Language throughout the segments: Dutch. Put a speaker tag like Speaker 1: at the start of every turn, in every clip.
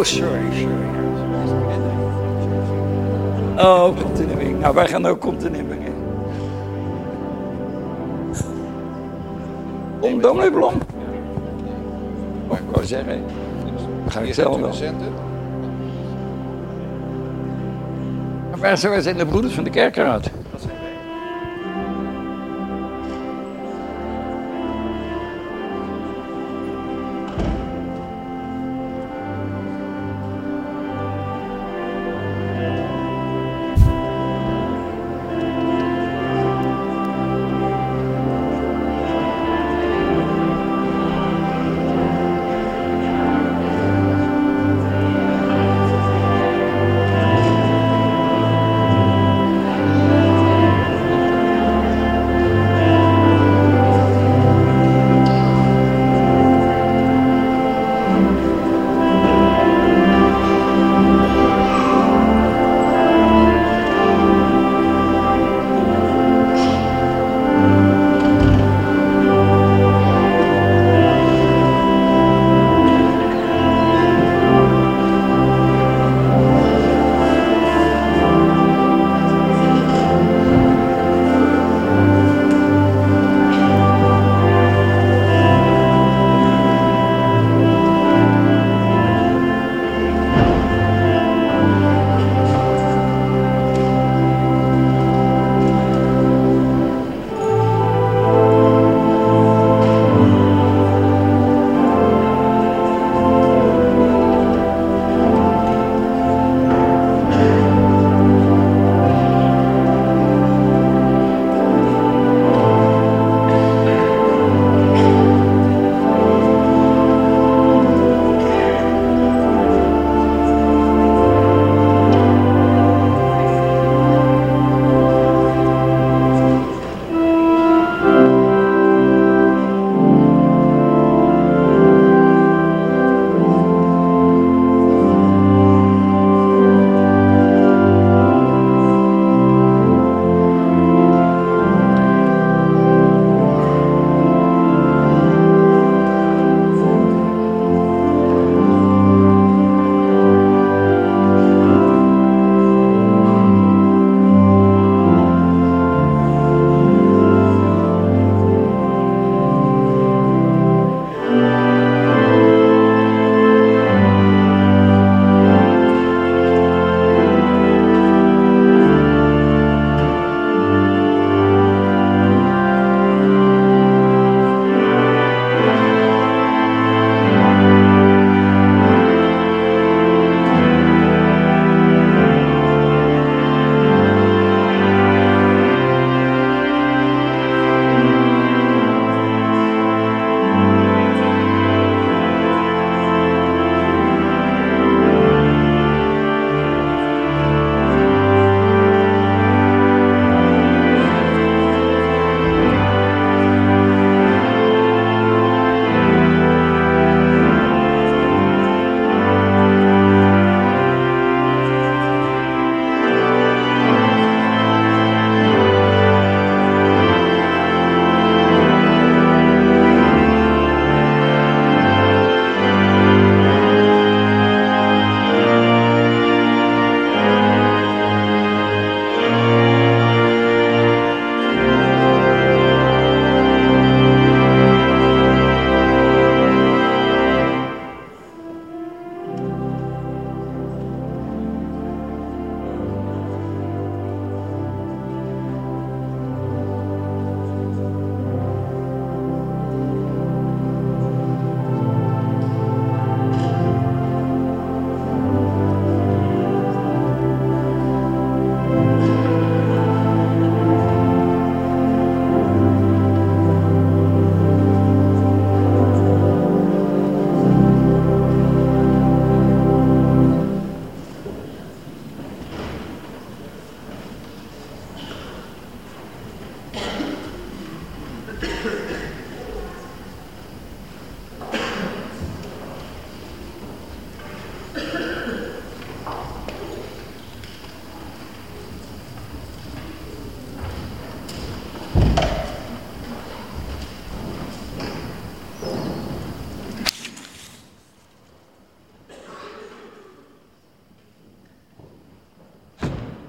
Speaker 1: sorry. Oh, komt in de wing. Nou, wij gaan ook komt in de wing. Dominee Blom. Oh, ik wou zeggen. Ga ik zelf wel. Maar wij zijn de broeders van de kerkenraad.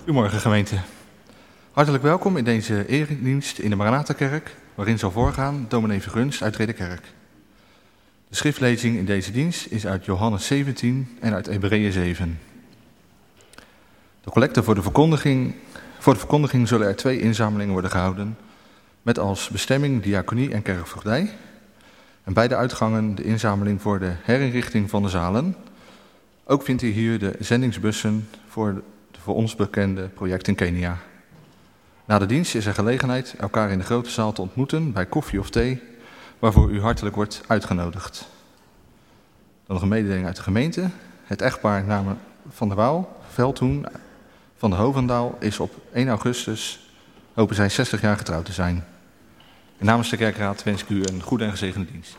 Speaker 2: Goedemorgen gemeente. Hartelijk welkom in deze eredienst in de Maranatha-kerk, waarin zal voorgaan dominee Vergunst uit Ridderkerk. De schriftlezing in deze dienst is uit Johannes 17 en uit Hebreeën 7. De collecte voor de verkondiging zullen er 2 inzamelingen worden gehouden, met als bestemming diaconie en kerkvoogdij. En bij de uitgangen de inzameling voor de herinrichting van de zalen. Ook vindt u hier de zendingsbussen voor ons bekende project in Kenia. Na de dienst is er gelegenheid elkaar in de grote zaal te ontmoeten bij koffie of thee, waarvoor u hartelijk wordt uitgenodigd. Dan nog een mededeling uit de gemeente. Het echtpaar namen Van der Waal, Veldhoen van de Hovendaal is op 1 augustus, hopen zij 60 jaar getrouwd te zijn. En namens de kerkraad wens ik u een goede en gezegende dienst.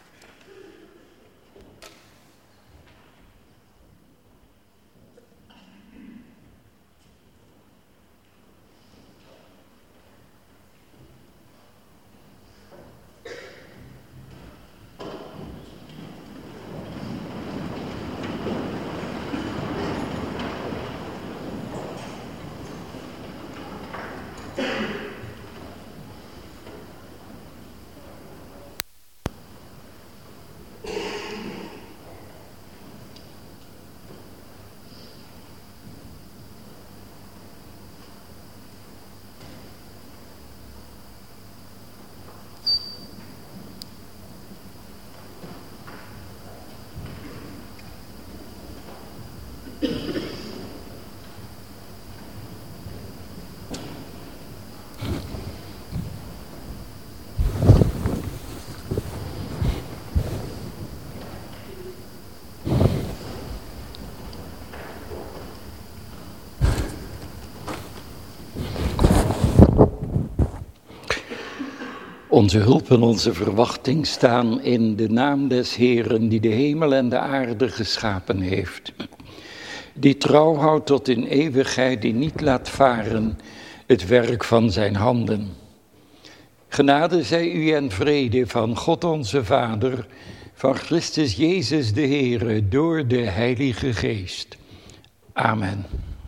Speaker 3: Onze hulp en onze verwachting staan in de naam des Heeren die de hemel en de aarde geschapen heeft. Die trouw houdt tot in eeuwigheid, die niet laat varen het werk van zijn handen. Genade zij u en vrede van God onze Vader, van Christus Jezus de Heere, door de Heilige Geest. Amen.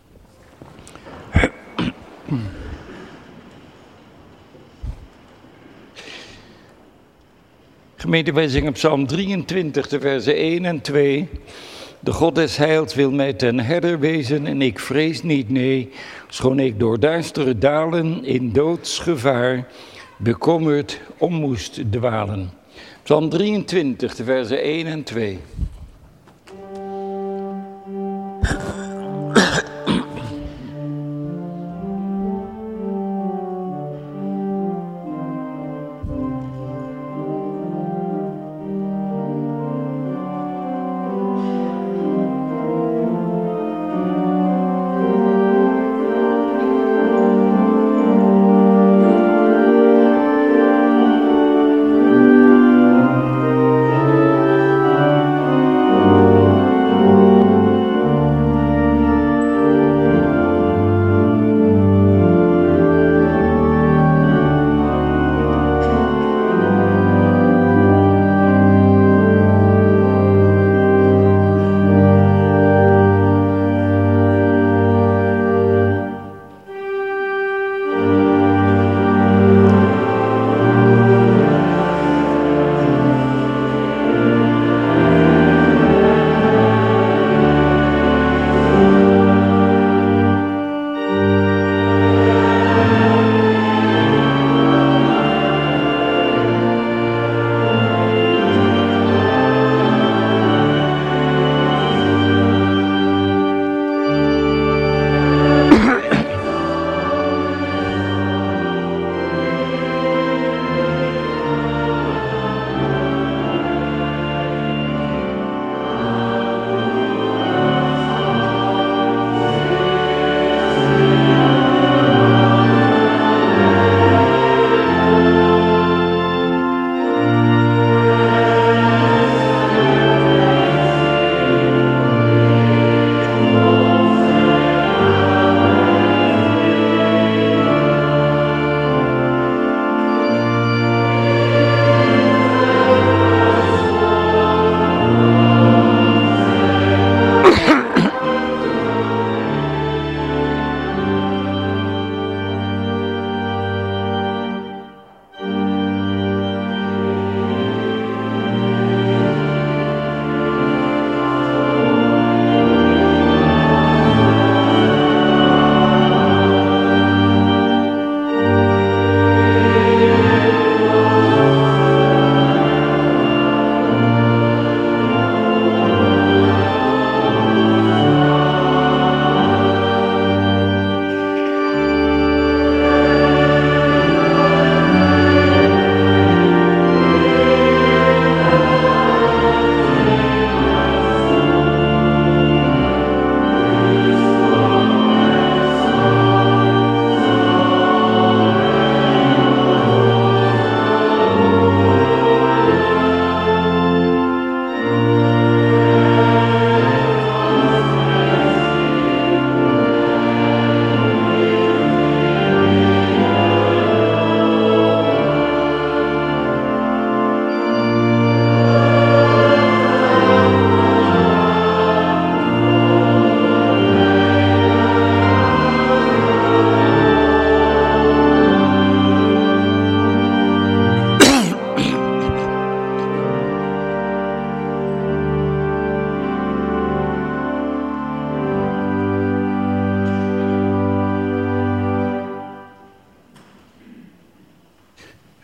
Speaker 3: Gemeente, wij zingen Psalm 23, de versen 1 en 2. De God des heils wil mij ten herder wezen en ik vrees niet, nee. Schoon ik door duistere dalen in doodsgevaar bekommerd om moest dwalen. Psalm 23, de versen 1 en 2.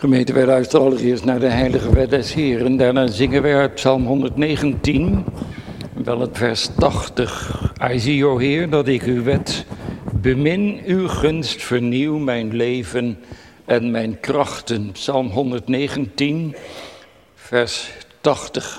Speaker 3: Gemeente, wij luisteren allereerst naar de heilige wet des Heeren. Daarna zingen wij uit Psalm 119, wel het vers 80. Ai zie, o Heer, dat ik uw wet bemin, uw gunst vernieuw mijn leven en mijn krachten. Psalm 119, vers 80.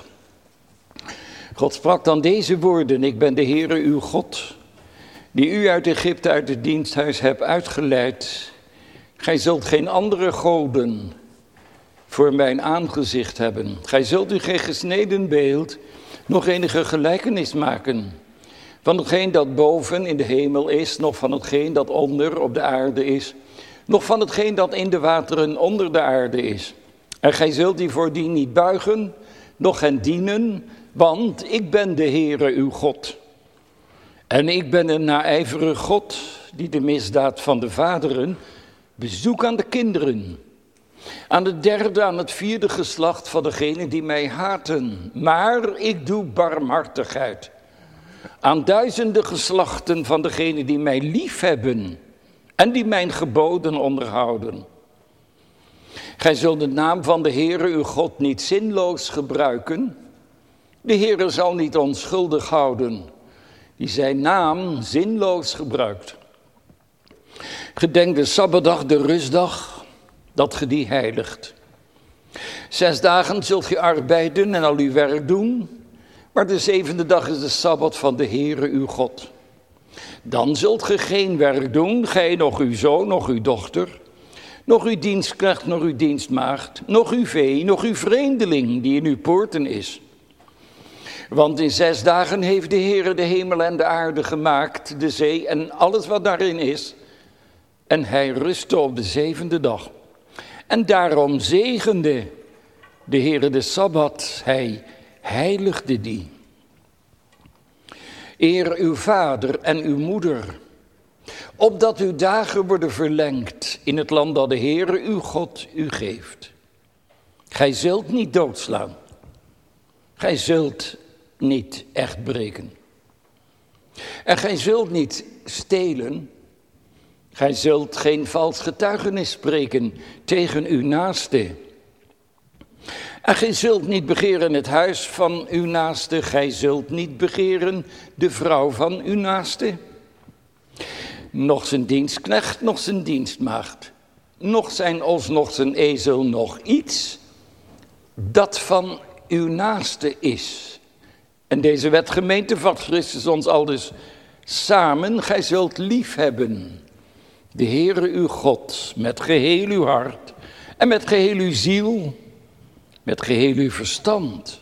Speaker 3: God sprak dan deze woorden: ik ben de Heere uw God, die u uit Egypte, uit het diensthuis heb uitgeleid. Gij zult geen andere goden voor mijn aangezicht hebben. Gij zult u geen gesneden beeld, nog enige gelijkenis maken van hetgeen dat boven in de hemel is, nog van hetgeen dat onder op de aarde is, nog van hetgeen dat in de wateren onder de aarde is. En gij zult die voor die niet buigen, noch hen dienen, want ik ben de Heere uw God. En ik ben een naijverige God, die de misdaad van de vaderen bezoek aan de kinderen, aan het derde, aan het vierde geslacht van degenen die mij haten. Maar ik doe barmhartigheid aan duizenden geslachten van degenen die mij liefhebben en die mijn geboden onderhouden. Gij zult de naam van de Heere uw God niet zinloos gebruiken. De Heere zal niet onschuldig houden die zijn naam zinloos gebruikt. Gedenk de Sabbatdag, de rustdag, dat ge die heiligt. 6 dagen zult ge arbeiden en al uw werk doen, maar de 7e dag is de Sabbat van de Heere uw God. Dan zult ge geen werk doen, gij, nog uw zoon, nog uw dochter, nog uw dienstknecht, nog uw dienstmaagd, nog uw vee, nog uw vreemdeling die in uw poorten is. Want in 6 dagen heeft de Heere de hemel en de aarde gemaakt, de zee en alles wat daarin is. En hij rustte op de 7e dag. En daarom zegende de Heere de Sabbat, hij heiligde die. Eer uw vader en uw moeder, opdat uw dagen worden verlengd in het land dat de Heere uw God u geeft. Gij zult niet doodslaan. Gij zult niet echt breken. En gij zult niet stelen. Gij zult geen vals getuigenis spreken tegen uw naaste. En gij zult niet begeren het huis van uw naaste. Gij zult niet begeren de vrouw van uw naaste. Nog zijn dienstknecht, nog zijn dienstmaagd. Nog zijn os, nog zijn ezel, nog iets dat van uw naaste is. En deze wetgemeente vat Christus ons al dus samen. Gij zult lief hebben de Heere uw God met geheel uw hart en met geheel uw ziel, met geheel uw verstand.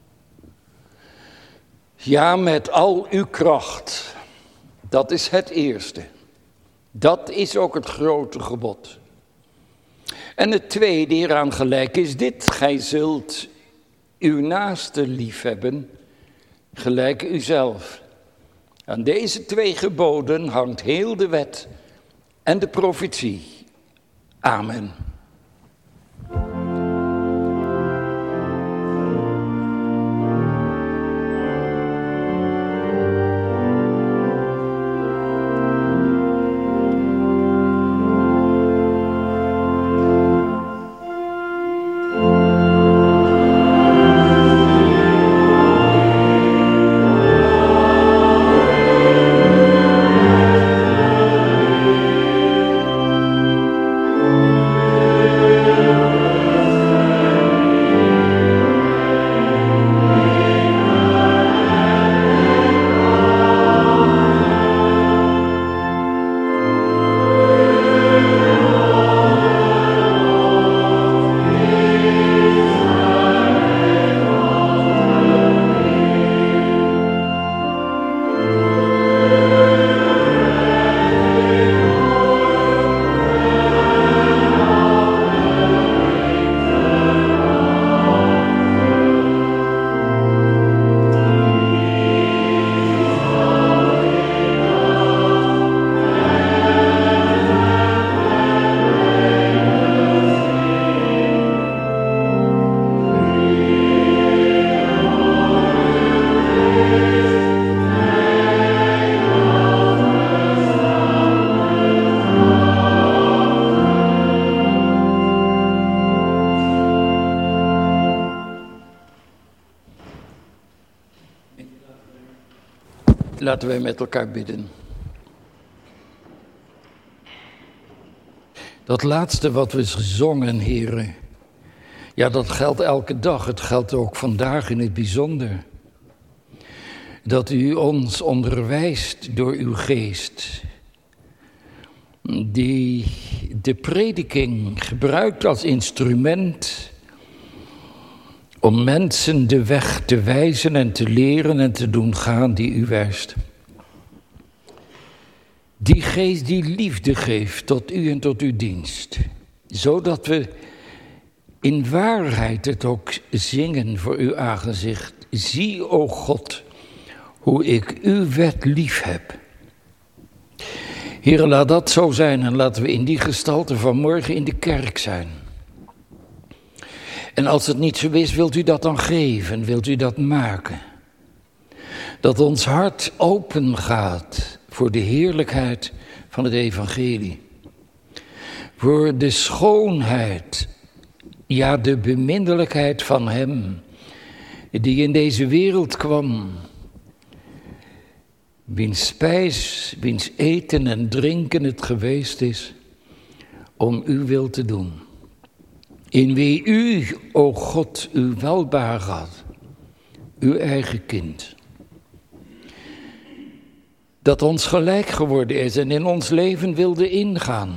Speaker 3: Ja, met al uw kracht. Dat is het eerste. Dat is ook het grote gebod. En het tweede hieraan gelijk is dit: gij zult uw naaste lief hebben, gelijk uzelf. Aan deze 2 geboden hangt heel de wet en de profetie. Amen. Laten wij met elkaar bidden. Dat laatste wat we gezongen, heren, ja, dat geldt elke dag. Het geldt ook vandaag in het bijzonder. Dat u ons onderwijst door uw geest, die de prediking gebruikt als instrument om mensen de weg te wijzen en te leren en te doen gaan die u wijst. Die geest die liefde geeft tot u en tot uw dienst, zodat we in waarheid het ook zingen voor uw aangezicht. Zie, o God, hoe ik uw wet lief heb. Heere, laat dat zo zijn en laten we in die gestalte vanmorgen in de kerk zijn. En als het niet zo is, wilt u dat dan geven, wilt u dat maken. Dat ons hart open gaat voor de heerlijkheid van het evangelie. Voor de schoonheid, ja, de beminnelijkheid van hem die in deze wereld kwam. Wiens spijs, wiens eten en drinken het geweest is om uw wil te doen. In wie u, o God, uw welbehagen had, uw eigen kind. Dat ons gelijk geworden is en in ons leven wilde ingaan.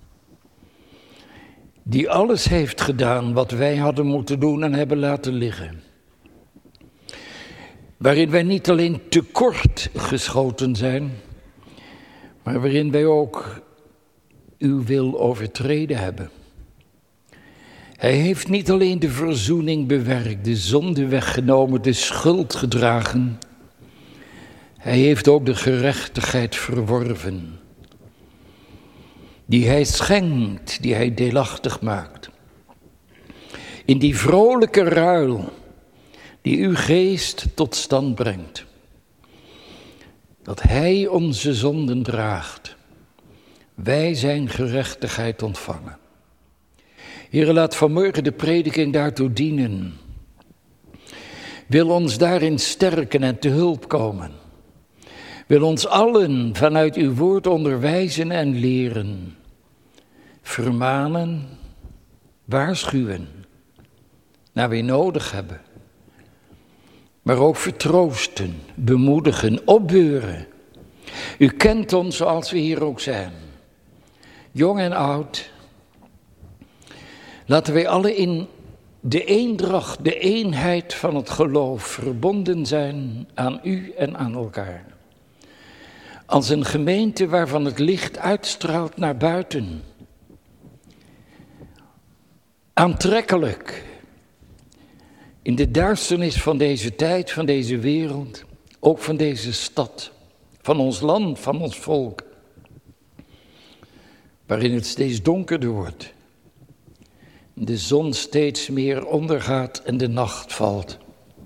Speaker 3: Die alles heeft gedaan wat wij hadden moeten doen en hebben laten liggen. Waarin wij niet alleen tekort geschoten zijn, maar waarin wij ook uw wil overtreden hebben. Hij heeft niet alleen de verzoening bewerkt, de zonde weggenomen, de schuld gedragen. Hij heeft ook de gerechtigheid verworven, die hij schenkt, die hij deelachtig maakt. In die vrolijke ruil die uw geest tot stand brengt. Dat hij onze zonden draagt, wij zijn gerechtigheid ontvangen. Heere, laat vanmorgen de prediking daartoe dienen. Wil ons daarin sterken en te hulp komen. Wil ons allen vanuit uw woord onderwijzen en leren. Vermanen, waarschuwen, naar wie nodig hebben. Maar ook vertroosten, bemoedigen, opbeuren. U kent ons zoals we hier ook zijn. Jong en oud. Laten wij alle in de eendracht, de eenheid van het geloof verbonden zijn aan u en aan elkaar. Als een gemeente waarvan het licht uitstraalt naar buiten. Aantrekkelijk. In de duisternis van deze tijd, van deze wereld, ook van deze stad, van ons land, van ons volk. Waarin het steeds donkerder wordt. De zon steeds meer ondergaat en de nacht valt.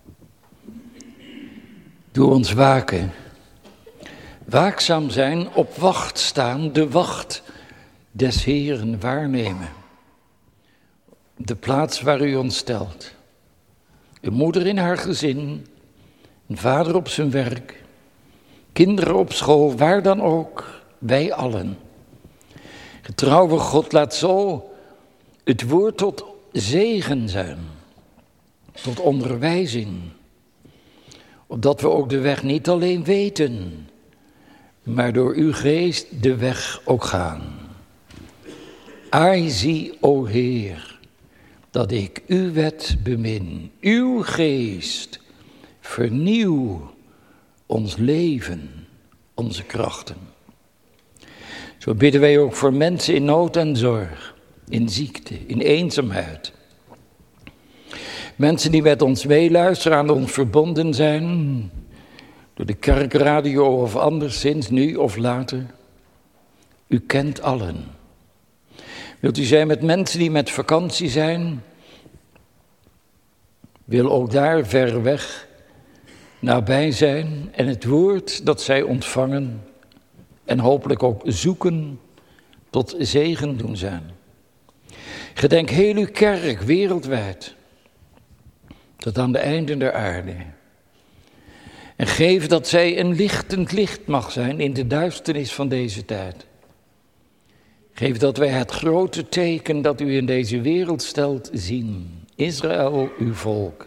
Speaker 3: Doe ons waken. Waakzaam zijn, op wacht staan, de wacht des Heeren waarnemen. De plaats waar u ons stelt. Een moeder in haar gezin, een vader op zijn werk, kinderen op school, waar dan ook, wij allen. Getrouwe God, laat zo het woord tot zegen zijn, tot onderwijzing, opdat we ook de weg niet alleen weten, maar door uw geest de weg ook gaan. Ai zie, o Heer, dat ik uw wet bemin, uw geest, vernieuw ons leven, onze krachten. Zo bidden wij ook voor mensen in nood en zorg, in ziekte, in eenzaamheid. Mensen die met ons meeluisteren, aan ons verbonden zijn, door de kerkradio of anderszins, nu of later. U kent allen. Wilt u zijn met mensen die met vakantie zijn? Wil ook daar ver weg nabij zijn en het woord dat zij ontvangen en hopelijk ook zoeken tot zegen doen zijn. Gedenk heel uw kerk wereldwijd tot aan de einden der aarde. En geef dat zij een lichtend licht mag zijn in de duisternis van deze tijd. Geef dat wij het grote teken dat u in deze wereld stelt zien. Israël, uw volk.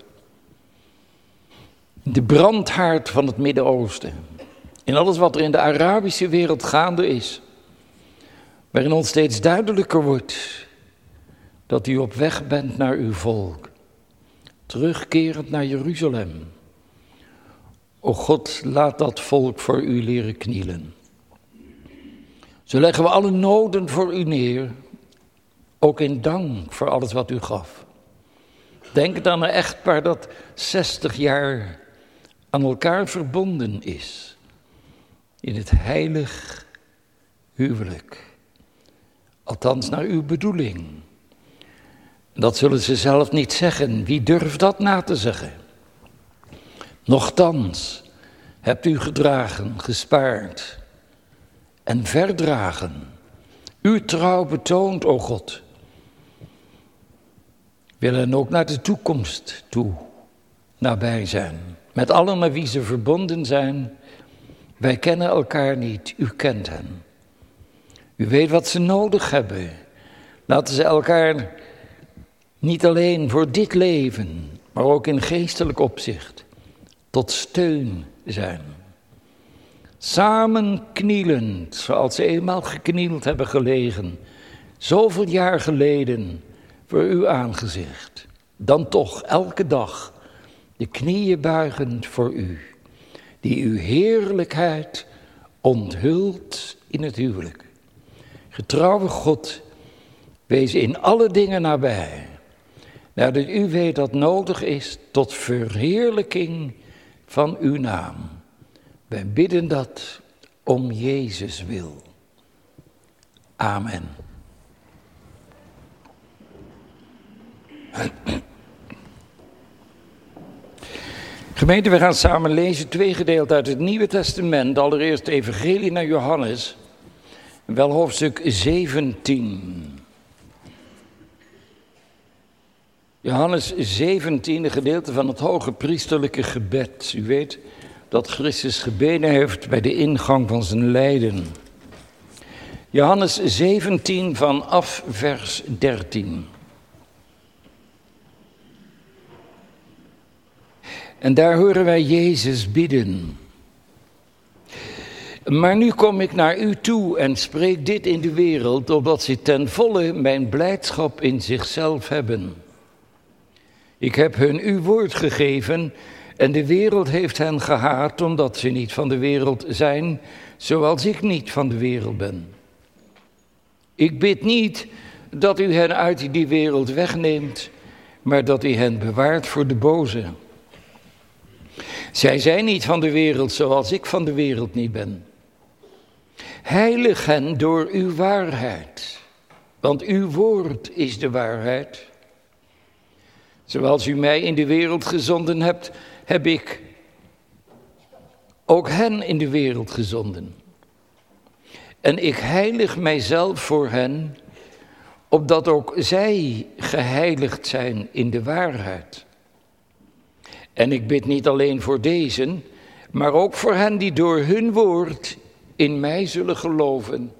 Speaker 3: De brandhaard van het Midden-Oosten. In alles wat er in de Arabische wereld gaande is. Waarin ons steeds duidelijker wordt dat u op weg bent naar uw volk. Terugkerend naar Jeruzalem. O God, laat dat volk voor u leren knielen. Zo leggen we alle noden voor u neer, ook in dank voor alles wat u gaf. Denk aan een echtpaar dat 60 jaar aan elkaar verbonden is, in het heilig huwelijk. Althans naar uw bedoeling. Dat zullen ze zelf niet zeggen, wie durft dat na te zeggen? Nochtans hebt u gedragen, gespaard en verdragen. Uw trouw betoond, o God. Willen ook naar de toekomst toe nabij zijn. Met allen met wie ze verbonden zijn. Wij kennen elkaar niet, u kent hen. U weet wat ze nodig hebben. Laten ze elkaar niet alleen voor dit leven, maar ook in geestelijk opzicht tot steun zijn. Samen knielend, zoals ze eenmaal geknield hebben gelegen, zoveel jaar geleden, voor uw aangezicht. Dan toch elke dag de knieën buigend voor u, die uw heerlijkheid onthult in het huwelijk. Getrouwe God, wees in alle dingen nabij, nadat u weet dat nodig is tot verheerlijking van uw naam. Wij bidden dat om Jezus wil. Amen. Gemeente, we gaan samen lezen 2 gedeelten uit het Nieuwe Testament. Allereerst de Evangelie naar Johannes, wel hoofdstuk 17. Johannes 17, een gedeelte van het hoge priesterlijke gebed. U weet dat Christus gebeden heeft bij de ingang van zijn lijden. Johannes 17 vanaf vers 13. En daar horen wij Jezus bidden. Maar nu kom ik naar u toe en spreek dit in de wereld, opdat ze ten volle mijn blijdschap in zichzelf hebben. Ik heb hun uw woord gegeven en de wereld heeft hen gehaat, omdat ze niet van de wereld zijn, zoals ik niet van de wereld ben. Ik bid niet dat u hen uit die wereld wegneemt, maar dat u hen bewaart voor de boze. Zij zijn niet van de wereld, zoals ik van de wereld niet ben. Heilig hen door uw waarheid, want uw woord is de waarheid. Zoals u mij in de wereld gezonden hebt, heb ik ook hen in de wereld gezonden. En ik heilig mijzelf voor hen, opdat ook zij geheiligd zijn in de waarheid. En ik bid niet alleen voor deze, maar ook voor hen die door hun woord in mij zullen geloven,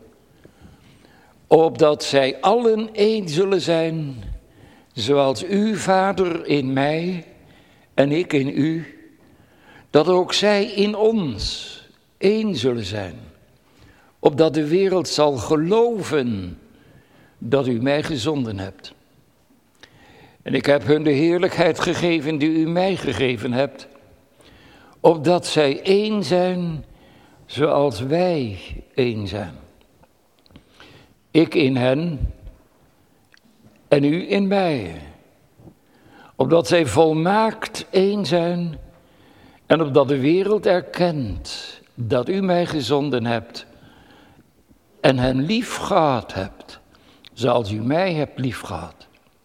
Speaker 3: opdat zij allen één zullen zijn, zoals u, Vader, in mij en ik in u, dat ook zij in ons één zullen zijn, opdat de wereld zal geloven dat u mij gezonden hebt. En ik heb hun de heerlijkheid gegeven die u mij gegeven hebt, opdat zij één zijn zoals wij één zijn. Ik in hen en u in mij, opdat zij volmaakt één zijn en opdat de wereld erkent dat u mij gezonden hebt en hen lief gehad hebt, zoals u mij hebt lief gehad.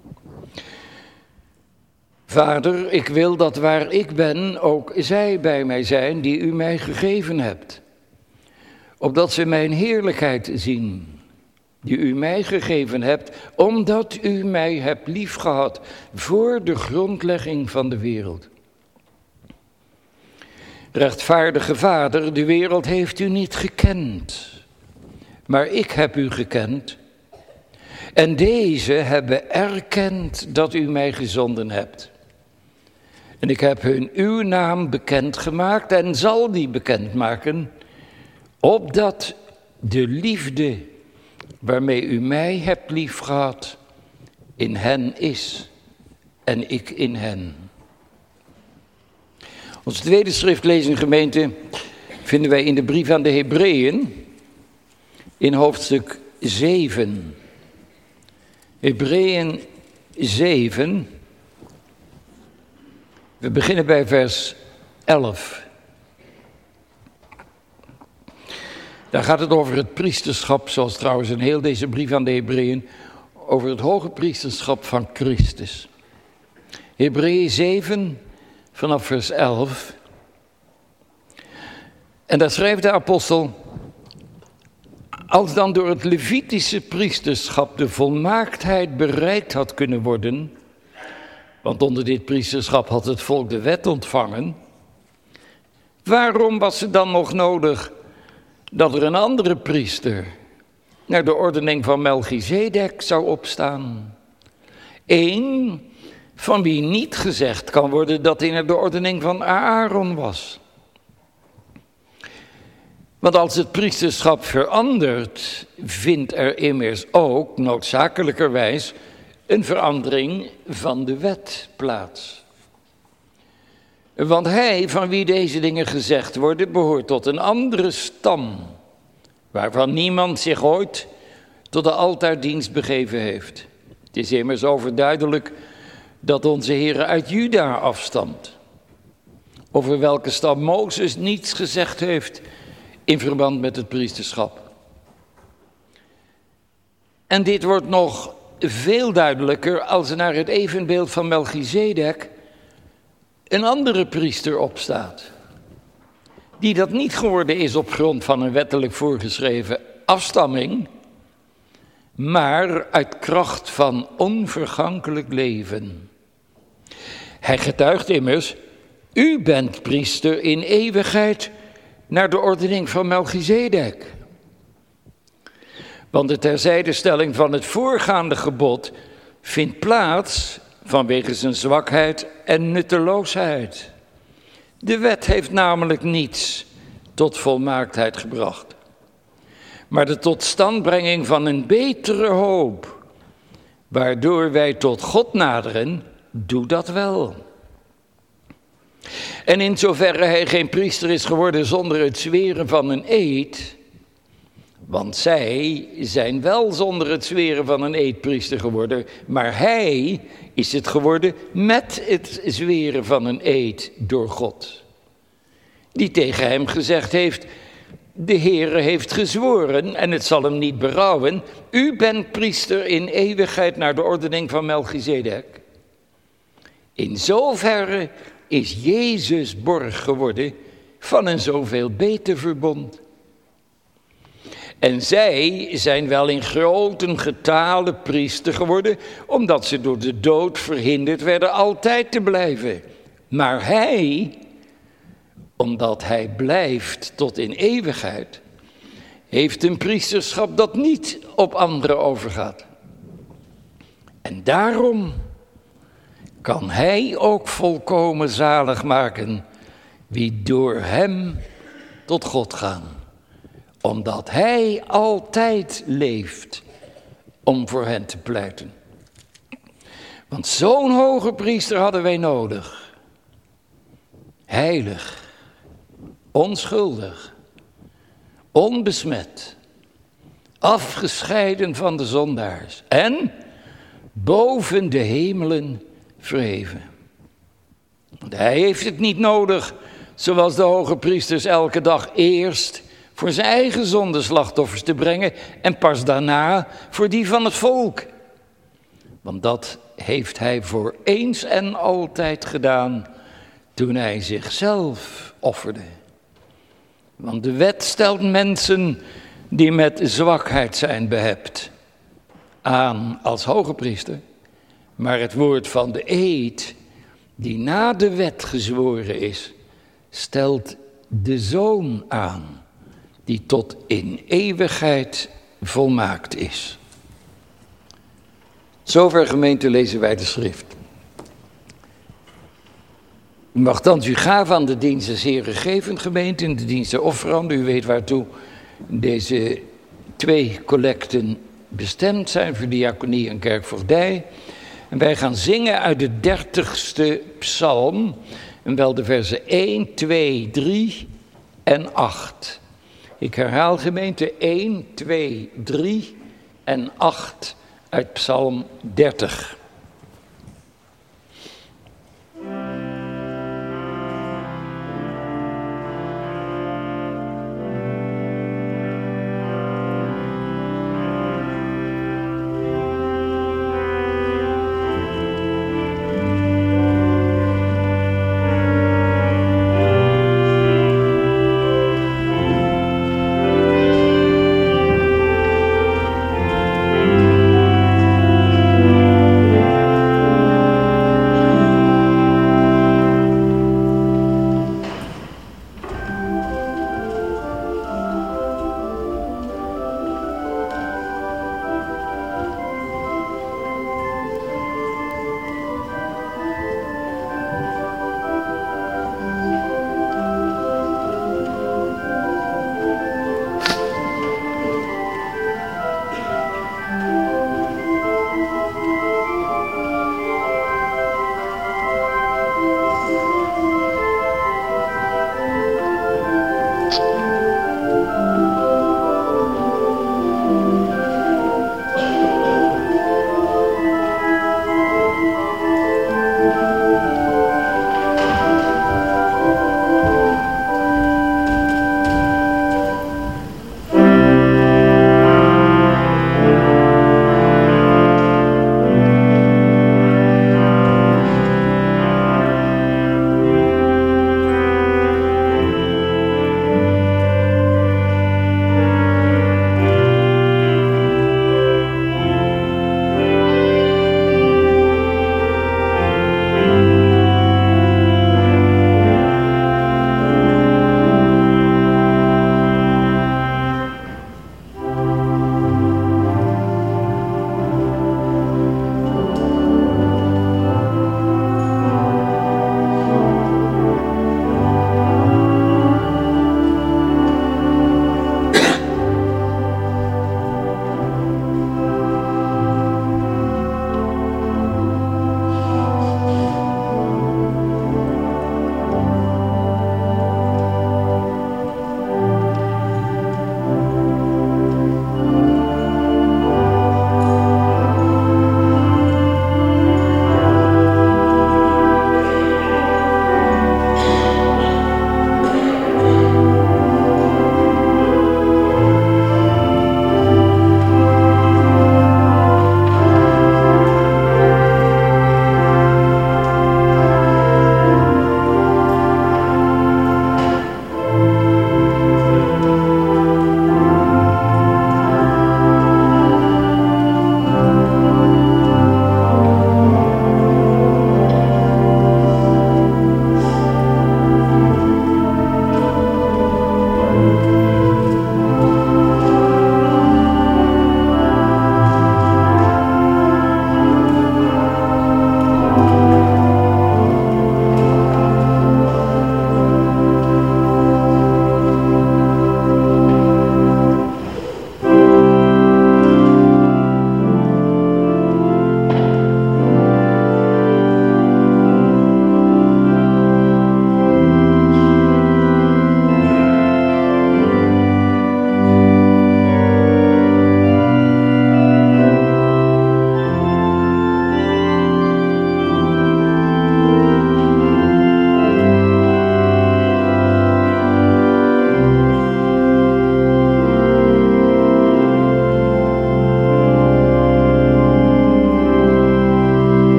Speaker 3: Vader, ik wil dat waar ik ben ook zij bij mij zijn die u mij gegeven hebt, opdat ze mijn heerlijkheid zien, die u mij gegeven hebt, omdat u mij hebt liefgehad voor de grondlegging van de wereld. Rechtvaardige Vader, de wereld heeft u niet gekend, maar ik heb u gekend. En deze hebben erkend dat u mij gezonden hebt. En ik heb hun uw naam bekendgemaakt en zal die bekendmaken, opdat de liefde waarmee u mij hebt liefgehad in hen is en ik in hen. Onze tweede schriftlezing, gemeente, vinden wij in de brief aan de Hebreeën in hoofdstuk 7. Hebreeën 7. We beginnen bij vers 11. Daar gaat het over het priesterschap, zoals trouwens in heel deze brief aan de Hebreeën, over het hoge priesterschap van Christus. Hebreeën 7, vanaf vers 11. En daar schrijft de apostel: als dan door het Levitische priesterschap de volmaaktheid bereikt had kunnen worden, want onder dit priesterschap had het volk de wet ontvangen, waarom was het dan nog nodig dat er een andere priester naar de ordening van Melchizedek zou opstaan? Eén van wie niet gezegd kan worden dat hij naar de ordening van Aaron was. Want als het priesterschap verandert, vindt er immers ook noodzakelijkerwijs een verandering van de wet plaats. Want hij van wie deze dingen gezegd worden, behoort tot een andere stam, waarvan niemand zich ooit tot de altaardienst begeven heeft. Het is immers overduidelijk dat onze Heer uit Juda afstamt, over welke stam Mozes niets gezegd heeft in verband met het priesterschap. En dit wordt nog veel duidelijker als er naar het evenbeeld van Melchizedek een andere priester opstaat, die dat niet geworden is op grond van een wettelijk voorgeschreven afstamming, maar uit kracht van onvergankelijk leven. Hij getuigt immers: u bent priester in eeuwigheid naar de ordening van Melchizedek. Want de terzijdestelling van het voorgaande gebod vindt plaats vanwege zijn zwakheid en nutteloosheid. De wet heeft namelijk niets tot volmaaktheid gebracht. Maar de totstandbrenging van een betere hoop, waardoor wij tot God naderen, doet dat wel. En in zoverre hij geen priester is geworden zonder het zweren van een eed, want zij zijn wel zonder het zweren van een eed priester geworden, maar hij is het geworden met het zweren van een eed door God, die tegen hem gezegd heeft: de Heere heeft gezworen en het zal hem niet berouwen, u bent priester in eeuwigheid naar de ordening van Melchizedek. In zoverre is Jezus borg geworden van een zoveel beter verbond. En zij zijn wel in groten getale priester geworden, omdat ze door de dood verhinderd werden altijd te blijven. Maar hij, omdat hij blijft tot in eeuwigheid, heeft een priesterschap dat niet op anderen overgaat. En daarom kan hij ook volkomen zalig maken wie door hem tot God gaan, omdat hij altijd leeft om voor hen te pleiten. Want zo'n hoge priester hadden wij nodig. Heilig, onschuldig, onbesmet, afgescheiden van de zondaars en boven de hemelen verheven. Want hij heeft het niet nodig, zoals de hoge priesters elke dag eerst voor zijn eigen zondeslachtoffers te brengen en pas daarna voor die van het volk. Want dat heeft hij voor eens en altijd gedaan toen hij zichzelf offerde. Want de wet stelt mensen die met zwakheid zijn behept aan als hoge priester. Maar het woord van de eed, die na de wet gezworen is, stelt de Zoon aan, die tot in eeuwigheid volmaakt is. Zover, gemeente, lezen wij de schrift. U mag thans uw gave aan de dienst des Heren geven, gemeente, in de dienst der offeranden. U weet waartoe deze 2 collecten bestemd zijn voor diaconie en kerkvoogdij. En wij gaan zingen uit de 30ste psalm, en wel de versen 1, 2, 3 en 8. Ik herhaal, gemeente, 1, 2, 3 en 8 uit psalm 30.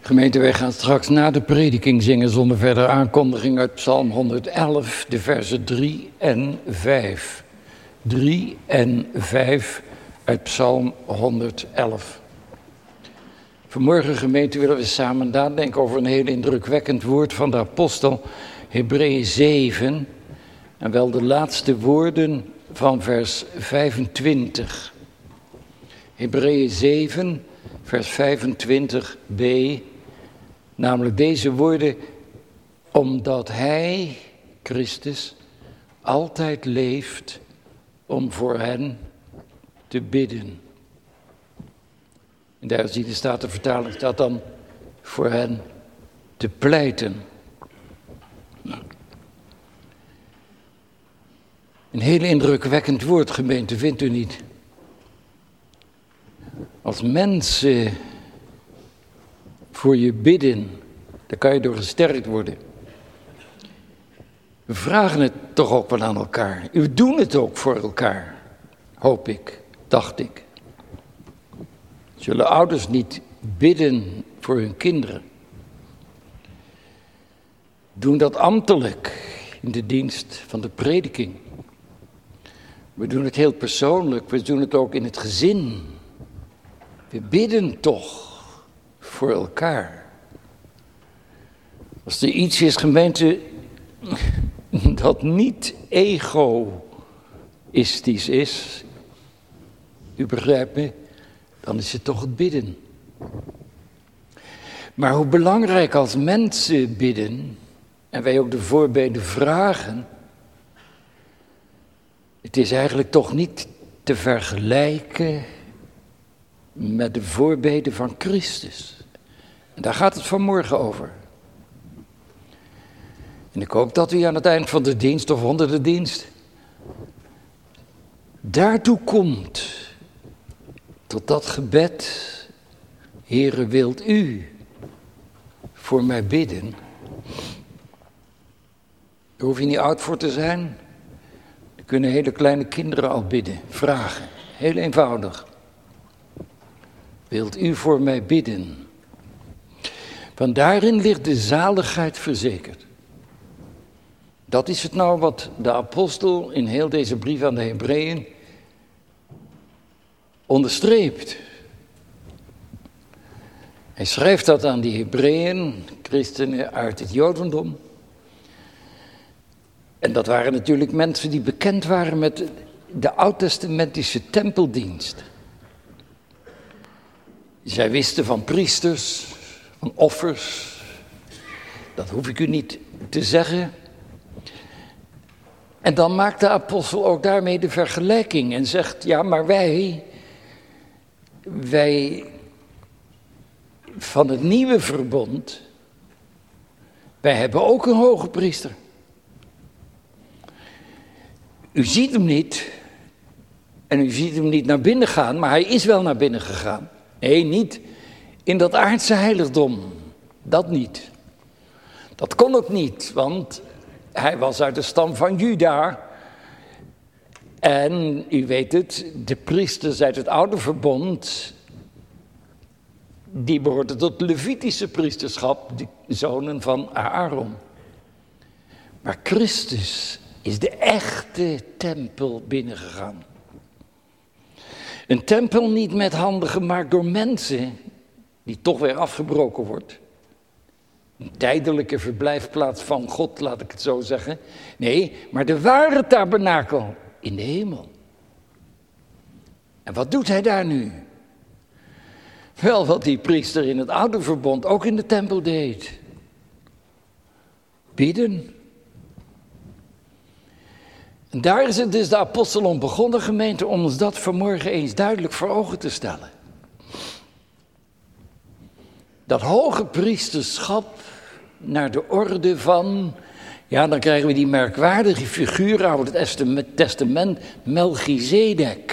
Speaker 3: Gemeente, wij gaan straks na de prediking zingen zonder verdere aankondiging uit Psalm 111, de versen 3 en 5. 3 en 5 uit Psalm 111. Vanmorgen, gemeente, willen we samen nadenken over een heel indrukwekkend woord van de apostel, Hebreeën 7, en wel de laatste woorden van vers 25. Hebreeën 7, vers 25b, namelijk deze woorden: omdat hij, Christus, altijd leeft om voor hen te bidden. In de herziene statenvertaling staat dan voor hen te pleiten. Een heel indrukwekkend woord, gemeente, vindt u niet? Als mensen voor je bidden, dan kan je door gesterkt worden. We vragen het toch ook wel aan elkaar. We doen het ook voor elkaar, hoop ik, dacht ik. Zullen ouders niet bidden voor hun kinderen? Doen dat ambtelijk in de dienst van de prediking. We doen het heel persoonlijk, we doen het ook in het gezin. We bidden toch voor elkaar. Als er iets is, gemeente, dat niet egoïstisch is, u begrijpt me, dan is het toch het bidden. Maar hoe belangrijk als mensen bidden, en wij ook de voorbeden vragen, het is eigenlijk toch niet te vergelijken met de voorbeden van Christus. En daar gaat het vanmorgen over. En ik hoop dat u aan het eind van de dienst of onder de dienst daartoe komt, tot dat gebed: Heere, wilt u voor mij bidden? Daar hoef je niet oud voor te zijn. Er kunnen hele kleine kinderen al bidden, vragen. Heel eenvoudig. Wilt u voor mij bidden? Want daarin ligt de zaligheid verzekerd. Dat is het nou wat de apostel in heel deze brief aan de Hebreeën onderstreept. Hij schrijft dat aan die Hebreeën, christenen uit het Jodendom. En dat waren natuurlijk mensen die bekend waren met de oud-testamentische tempeldienst. Zij wisten van priesters, van offers. Dat hoef ik u niet te zeggen. En dan maakt de apostel ook daarmee de vergelijking en zegt: ja, maar wij van het nieuwe verbond, wij hebben ook een hoge priester. U ziet hem niet en u ziet hem niet naar binnen gaan, maar hij is wel naar binnen gegaan. Nee, niet in dat aardse heiligdom, dat niet. Dat kon ook niet, want hij was uit de stam van Juda. En u weet het, de priesters uit het oude verbond, die behoorden tot het Levitische priesterschap, de zonen van Aaron. Maar Christus is de echte tempel binnengegaan. Een tempel niet met handen gemaakt door mensen, die toch weer afgebroken wordt. Een tijdelijke verblijfplaats van God, laat ik het zo zeggen. Nee, maar de ware tabernakel in de hemel. En wat doet hij daar nu? Wel, wat die priester in het oude verbond ook in de tempel deed. Bidden. En daar is het dus de apostel om begonnen, gemeente, om ons dat vanmorgen eens duidelijk voor ogen te stellen. Dat hoge priesterschap naar de orde van, ja, dan krijgen we die merkwaardige figuur uit het testament, Melchizedek.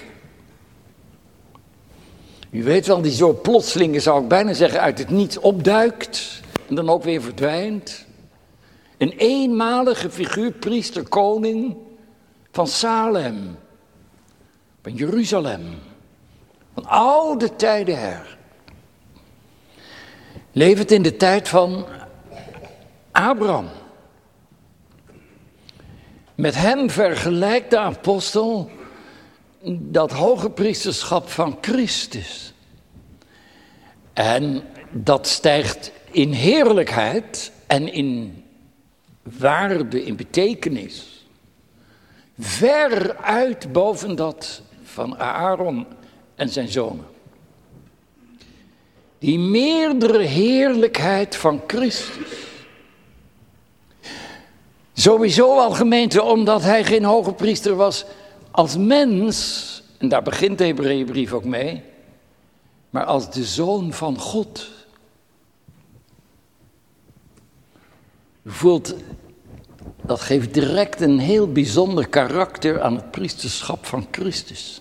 Speaker 3: U weet wel, die zo plotseling, zou ik bijna zeggen, uit het niets opduikt en dan ook weer verdwijnt. Een eenmalige figuur, priester, koning van Salem, van Jeruzalem, van oude tijden her. levend in de tijd van Abraham. Met hem vergelijkt de apostel dat hoge priesterschap van Christus. En dat stijgt in heerlijkheid en in waarde, in betekenis, ver uit boven dat van Aaron en zijn zonen. Die meerdere heerlijkheid van Christus. Sowieso al gemeente, omdat hij geen hoge priester was als mens, en daar begint de Hebreeënbrief ook mee, maar als de Zoon van God. U voelt, dat geeft direct een heel bijzonder karakter aan het priesterschap van Christus.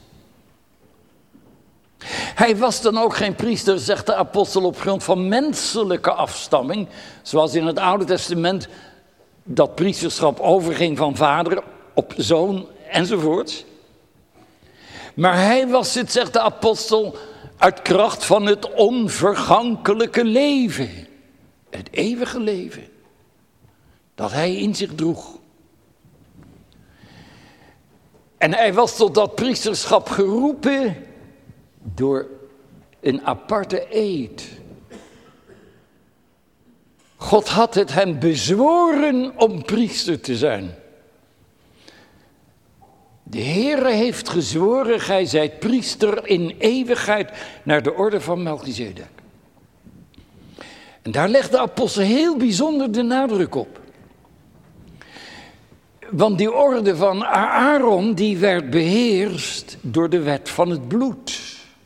Speaker 3: Hij was dan ook geen priester, zegt de apostel, op grond van menselijke afstamming, zoals in het Oude Testament dat priesterschap overging van vader op zoon enzovoort. Maar hij was het, zegt de apostel, uit kracht van het onvergankelijke leven. Het eeuwige leven. Dat hij in zich droeg. En hij was tot dat priesterschap geroepen door een aparte eed. God had het hem bezworen om priester te zijn. De Heere heeft gezworen, gij zijt priester in eeuwigheid naar de orde van Melchizedek. En daar legt de apostel heel bijzonder de nadruk op. Want die orde van Aaron, die werd beheerst door de wet van het bloed.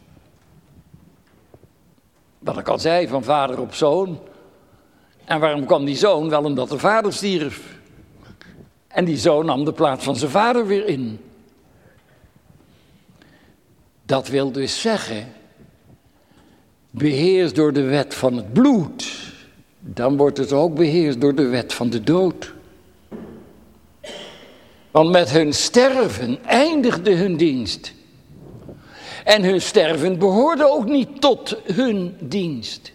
Speaker 3: Wat ik al zei, van vader op zoon. En waarom kwam die zoon? Wel omdat de vader stierf. En die zoon nam de plaats van zijn vader weer in. Dat wil dus zeggen, beheerst door de wet van het bloed, dan wordt het ook beheerst door de wet van de dood. Want met hun sterven eindigde hun dienst. En hun sterven behoorde ook niet tot hun dienst.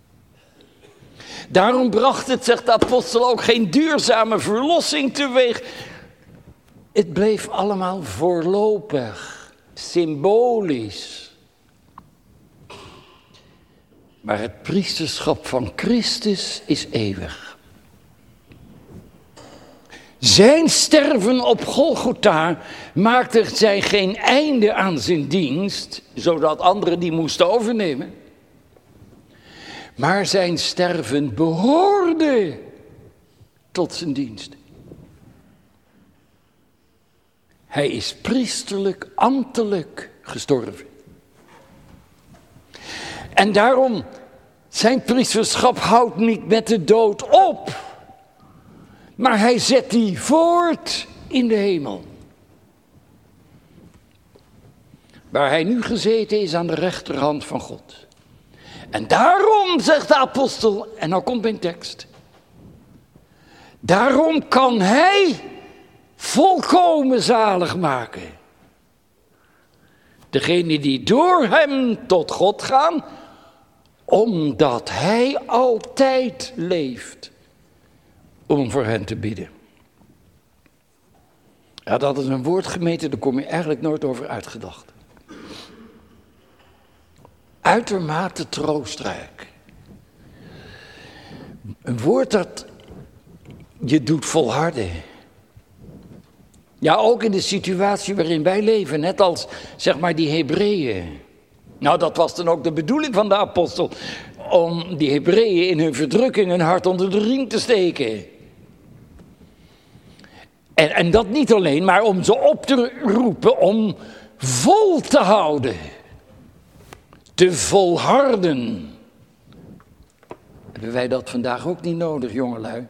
Speaker 3: Daarom bracht het, zegt de apostel, ook geen duurzame verlossing teweeg. Het bleef allemaal voorlopig, symbolisch. Maar het priesterschap van Christus is eeuwig. Zijn sterven op Golgotha maakte zij geen einde aan zijn dienst, zodat anderen die moesten overnemen. Maar zijn sterven behoorde tot zijn dienst. Hij is priesterlijk, ambtelijk gestorven. En daarom, zijn priesterschap houdt niet met de dood op. Maar hij zet die voort in de hemel. Waar hij nu gezeten is aan de rechterhand van God. En daarom, zegt de apostel, en nou komt mijn tekst. Daarom kan hij volkomen zalig maken. Degene die door hem tot God gaan, omdat hij altijd leeft om voor hen te bidden. Ja, dat is een woord, gemeente, daar kom je eigenlijk nooit over uitgedacht. Uitermate troostrijk. Een woord dat je doet volharden. Ja, ook in de situatie waarin wij leven, net als, zeg maar, die Hebreeën. Nou, dat was dan ook de bedoeling van de apostel, om die Hebreeën in hun verdrukking hun hart onder de riem te steken. En dat niet alleen, maar om ze op te roepen om vol te houden. Te volharden. Hebben wij dat vandaag ook niet nodig, jongelui?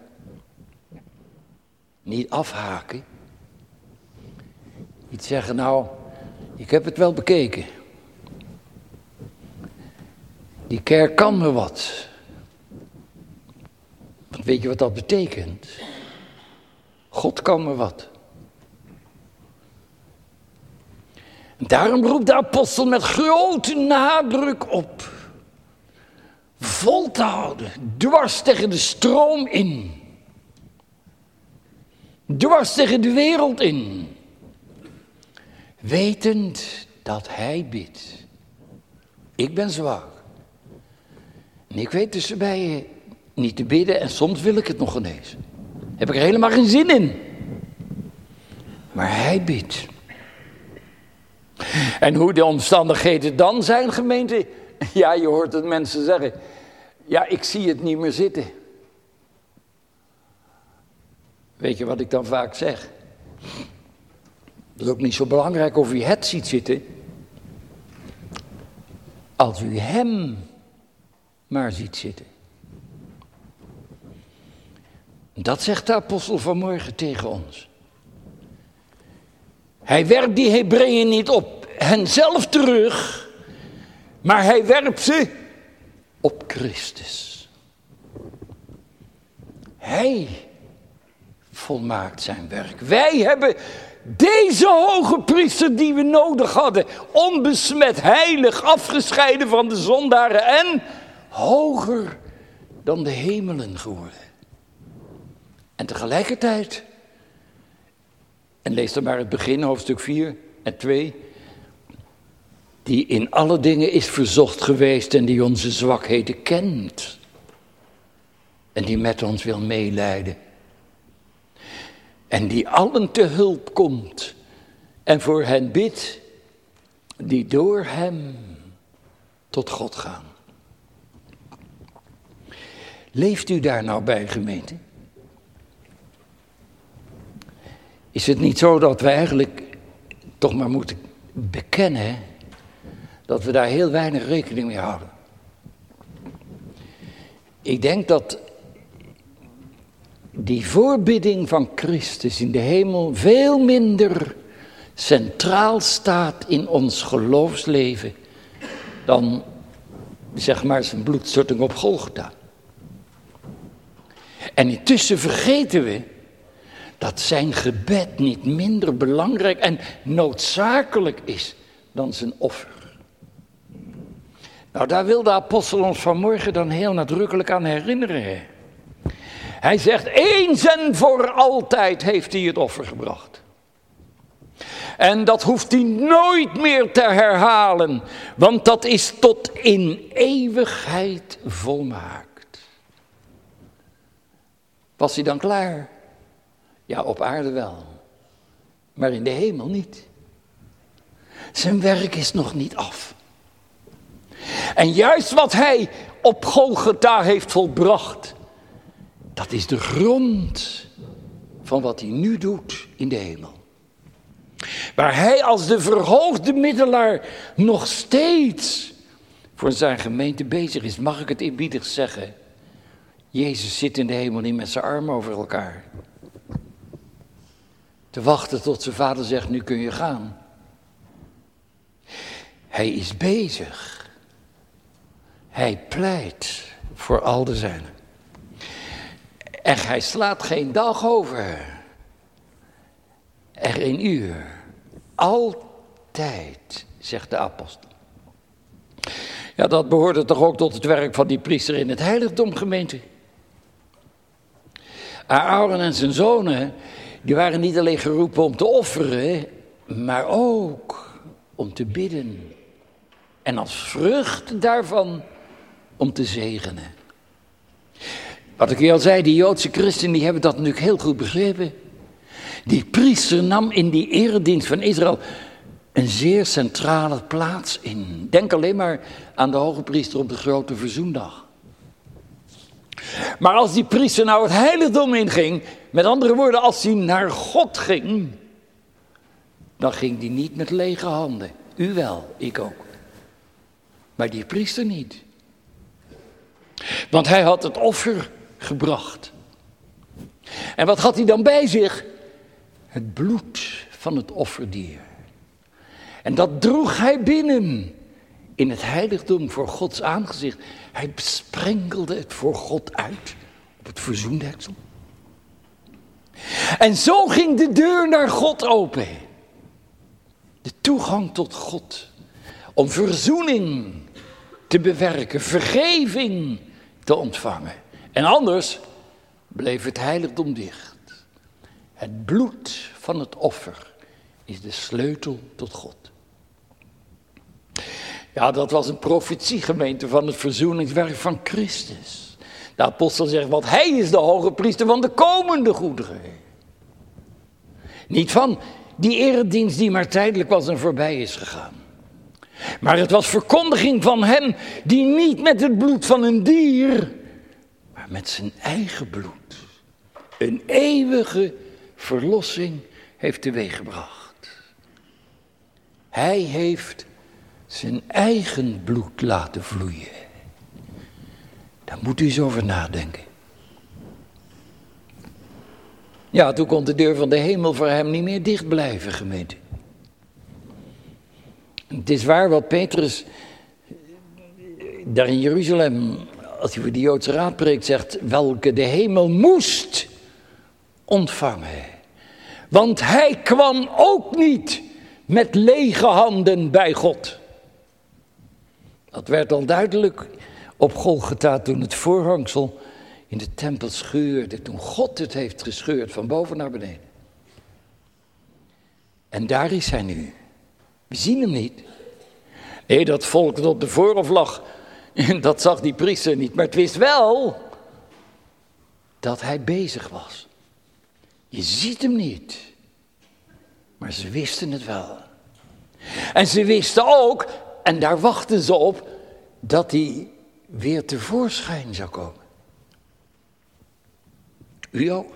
Speaker 3: Niet afhaken. Niet zeggen, nou, ik heb het wel bekeken. Die kerk kan me wat. Want weet je wat dat betekent? God kan me wat. Daarom roept de apostel met grote nadruk op. vol te houden, dwars tegen de stroom in. Dwars tegen de wereld in. Wetend dat hij bidt. Ik ben zwak. En ik weet dus bij je niet te bidden en soms wil ik het nog ineens. Heb ik er helemaal geen zin in. Maar hij bidt. En hoe de omstandigheden dan zijn, gemeente? Ja, je hoort het mensen zeggen. Ja, ik zie het niet meer zitten. Weet je wat ik dan vaak zeg? Het is ook niet zo belangrijk of u het ziet zitten. Als u hem maar ziet zitten. Dat zegt de apostel vanmorgen tegen ons. Hij werpt die Hebreeën niet op henzelf terug, maar hij werpt ze op Christus. Hij volmaakt zijn werk. Wij hebben deze hoge priester die we nodig hadden, onbesmet, heilig, afgescheiden van de zondaren en hoger dan de hemelen geworden. En tegelijkertijd, en lees dan maar het begin, hoofdstuk 4 en 2, die in alle dingen is verzocht geweest en die onze zwakheden kent. En die met ons wil meelijden. En die allen te hulp komt en voor hen bidt, die door hem tot God gaan. Leeft u daar nou bij, gemeente? Is het niet zo dat we eigenlijk toch maar moeten bekennen dat we daar heel weinig rekening mee houden? Ik denk dat die voorbidding van Christus in de hemel veel minder centraal staat in ons geloofsleven dan, zeg maar, zijn bloedstorting op Golgotha. En intussen vergeten we dat zijn gebed niet minder belangrijk en noodzakelijk is dan zijn offer. Nou, daar wil de apostel ons vanmorgen dan heel nadrukkelijk aan herinneren. Hij zegt, eens en voor altijd heeft hij het offer gebracht. En dat hoeft hij nooit meer te herhalen, want dat is tot in eeuwigheid volmaakt. Was hij dan klaar? Ja, op aarde wel, maar in de hemel niet. Zijn werk is nog niet af. En juist wat hij op Golgotha heeft volbracht, dat is de grond van wat hij nu doet in de hemel. Waar hij als de verhoogde middelaar nog steeds voor zijn gemeente bezig is. Mag ik het eerbiedig zeggen? Jezus zit in de hemel niet met zijn armen over elkaar. Te wachten tot zijn vader zegt, nu kun je gaan. Hij is bezig. Hij pleit voor al de zijnen. En hij slaat geen dag over. En geen uur. Altijd, zegt de apostel. Ja, dat behoorde toch ook tot het werk van die priester in het heiligdom, gemeente. Aaron en zijn zonen, die waren niet alleen geroepen om te offeren, maar ook om te bidden. En als vrucht daarvan om te zegenen. Wat ik u al zei, die Joodse christenen die hebben dat natuurlijk heel goed begrepen. Die priester nam in die eredienst van Israël een zeer centrale plaats in. Denk alleen maar aan de hoge priester op de grote verzoendag. Maar als die priester nou het heiligdom inging, met andere woorden, als hij naar God ging, dan ging die niet met lege handen. U wel, ik ook. Maar die priester niet. Want hij had het offer gebracht. En wat had hij dan bij zich? Het bloed van het offerdier. En dat droeg hij binnen in het heiligdom voor Gods aangezicht. Hij besprenkelde het voor God uit op het verzoendeksel. En zo ging de deur naar God open. De toegang tot God. Om verzoening te bewerken, vergeving te ontvangen. En anders bleef het heiligdom dicht. Het bloed van het offer is de sleutel tot God. Ja, dat was een profetie, gemeente, van het verzoeningswerk van Christus. De apostel zegt, want hij is de hoge priester van de komende goederen. Niet van die eredienst die maar tijdelijk was en voorbij is gegaan. Maar het was verkondiging van hem die niet met het bloed van een dier, maar met zijn eigen bloed een eeuwige verlossing heeft teweeggebracht. Hij heeft zijn eigen bloed laten vloeien. Daar moet u eens over nadenken. Ja, toen kon de deur van de hemel voor hem niet meer dicht blijven, gemeente. Het is waar wat Petrus daar in Jeruzalem, als hij voor de Joodse Raad preekt, zegt, welke de hemel moest ontvangen. Want hij kwam ook niet met lege handen bij God. Dat werd al duidelijk op Golgotha toen het voorhangsel in de tempel scheurde. Toen God het heeft gescheurd van boven naar beneden. En daar is hij nu. We zien hem niet. Nee, dat volk dat op de voorhof lag, dat zag die priester niet. Maar het wist wel dat hij bezig was. Je ziet hem niet. Maar ze wisten het wel. En ze wisten ook, en daar wachten ze op, dat hij weer tevoorschijn zou komen. U ook.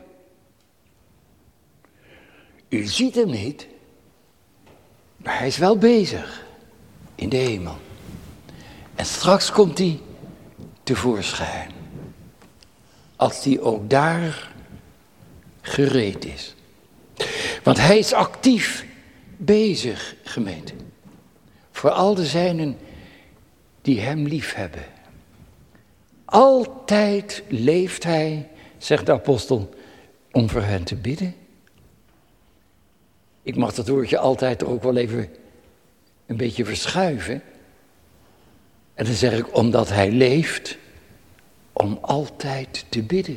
Speaker 3: U ziet hem niet, maar hij is wel bezig in de hemel. En straks komt hij tevoorschijn. Als hij ook daar gereed is. Want hij is actief bezig, gemeente. Voor al de zijnen die hem lief hebben. Altijd leeft hij, zegt de apostel, om voor hen te bidden. Ik mag dat woordje altijd er ook wel even een beetje verschuiven. En dan zeg ik, omdat hij leeft, om altijd te bidden.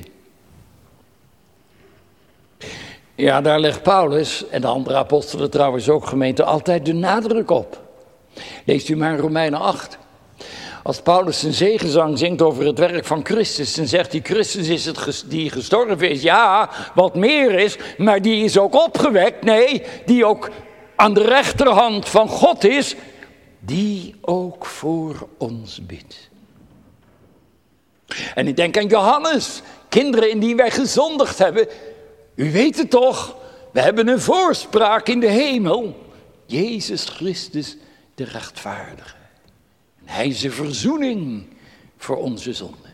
Speaker 3: Ja, daar legt Paulus en de andere apostelen trouwens ook, gemeente, altijd de nadruk op. Leest u maar in Romeinen 8. Als Paulus zijn zegenzang zingt over het werk van Christus, dan zegt hij, Christus is het die gestorven is. Ja, wat meer is, maar die is ook opgewekt. Nee, die ook aan de rechterhand van God is, die ook voor ons bidt. En ik denk aan Johannes, kinderen in die wij gezondigd hebben. U weet het toch, we hebben een voorspraak in de hemel. Jezus Christus, de rechtvaardige. En hij is de verzoening voor onze zonden.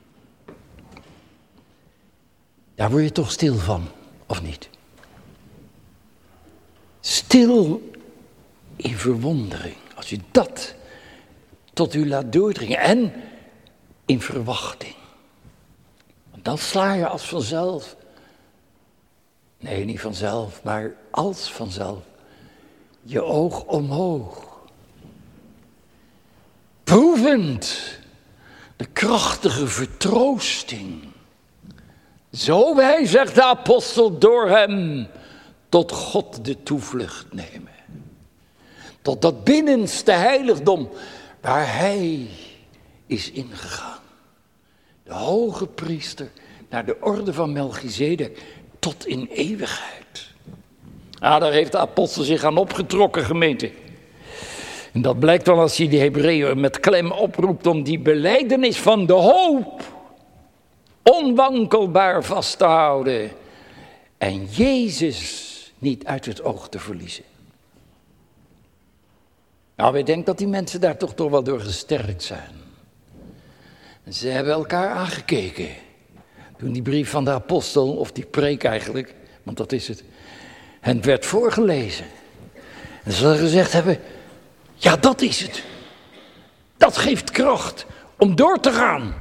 Speaker 3: Daar word je toch stil van, of niet? Stil in verwondering, als je dat tot u laat doordringen. En in verwachting. Want dan sla je als vanzelf. Nee, niet vanzelf, maar als vanzelf. Je oog omhoog. Proevend de krachtige vertroosting. Zo wij, zegt de apostel, door hem tot God de toevlucht nemen. Tot dat binnenste heiligdom waar hij is ingegaan. De hoge priester naar de orde van Melchizedek tot in eeuwigheid. Ah, daar heeft de apostel zich aan opgetrokken, gemeente. En dat blijkt wel als hij de Hebreeën met klem oproept om die belijdenis van de hoop onwankelbaar vast te houden. En Jezus niet uit het oog te verliezen. Nou, ik denk dat die mensen daar toch wel door gesterkt zijn. En ze hebben elkaar aangekeken. Toen die brief van de apostel, of die preek eigenlijk, want dat is het, hen werd voorgelezen. En ze zullen gezegd hebben, ja, dat is het. Dat geeft kracht om door te gaan.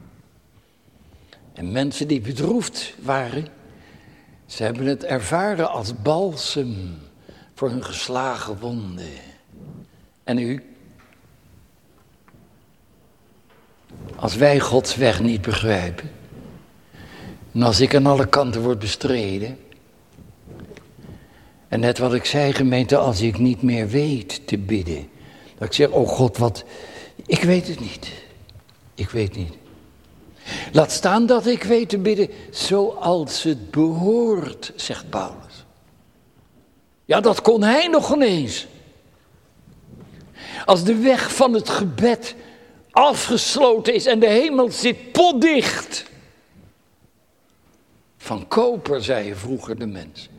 Speaker 3: En mensen die bedroefd waren, ze hebben het ervaren als balsem voor hun geslagen wonden. En u? Als wij Gods weg niet begrijpen. En als ik aan alle kanten word bestreden. En net wat ik zei, gemeente, als ik niet meer weet te bidden. Dat ik zeg, oh God, wat, ik weet het niet. Ik weet niet. Laat staan dat ik weet te bidden zoals het behoort, zegt Paulus. Ja, dat kon hij nog ineens. Als de weg van het gebed afgesloten is en de hemel zit potdicht. Van koper, zeiden vroeger de mensen.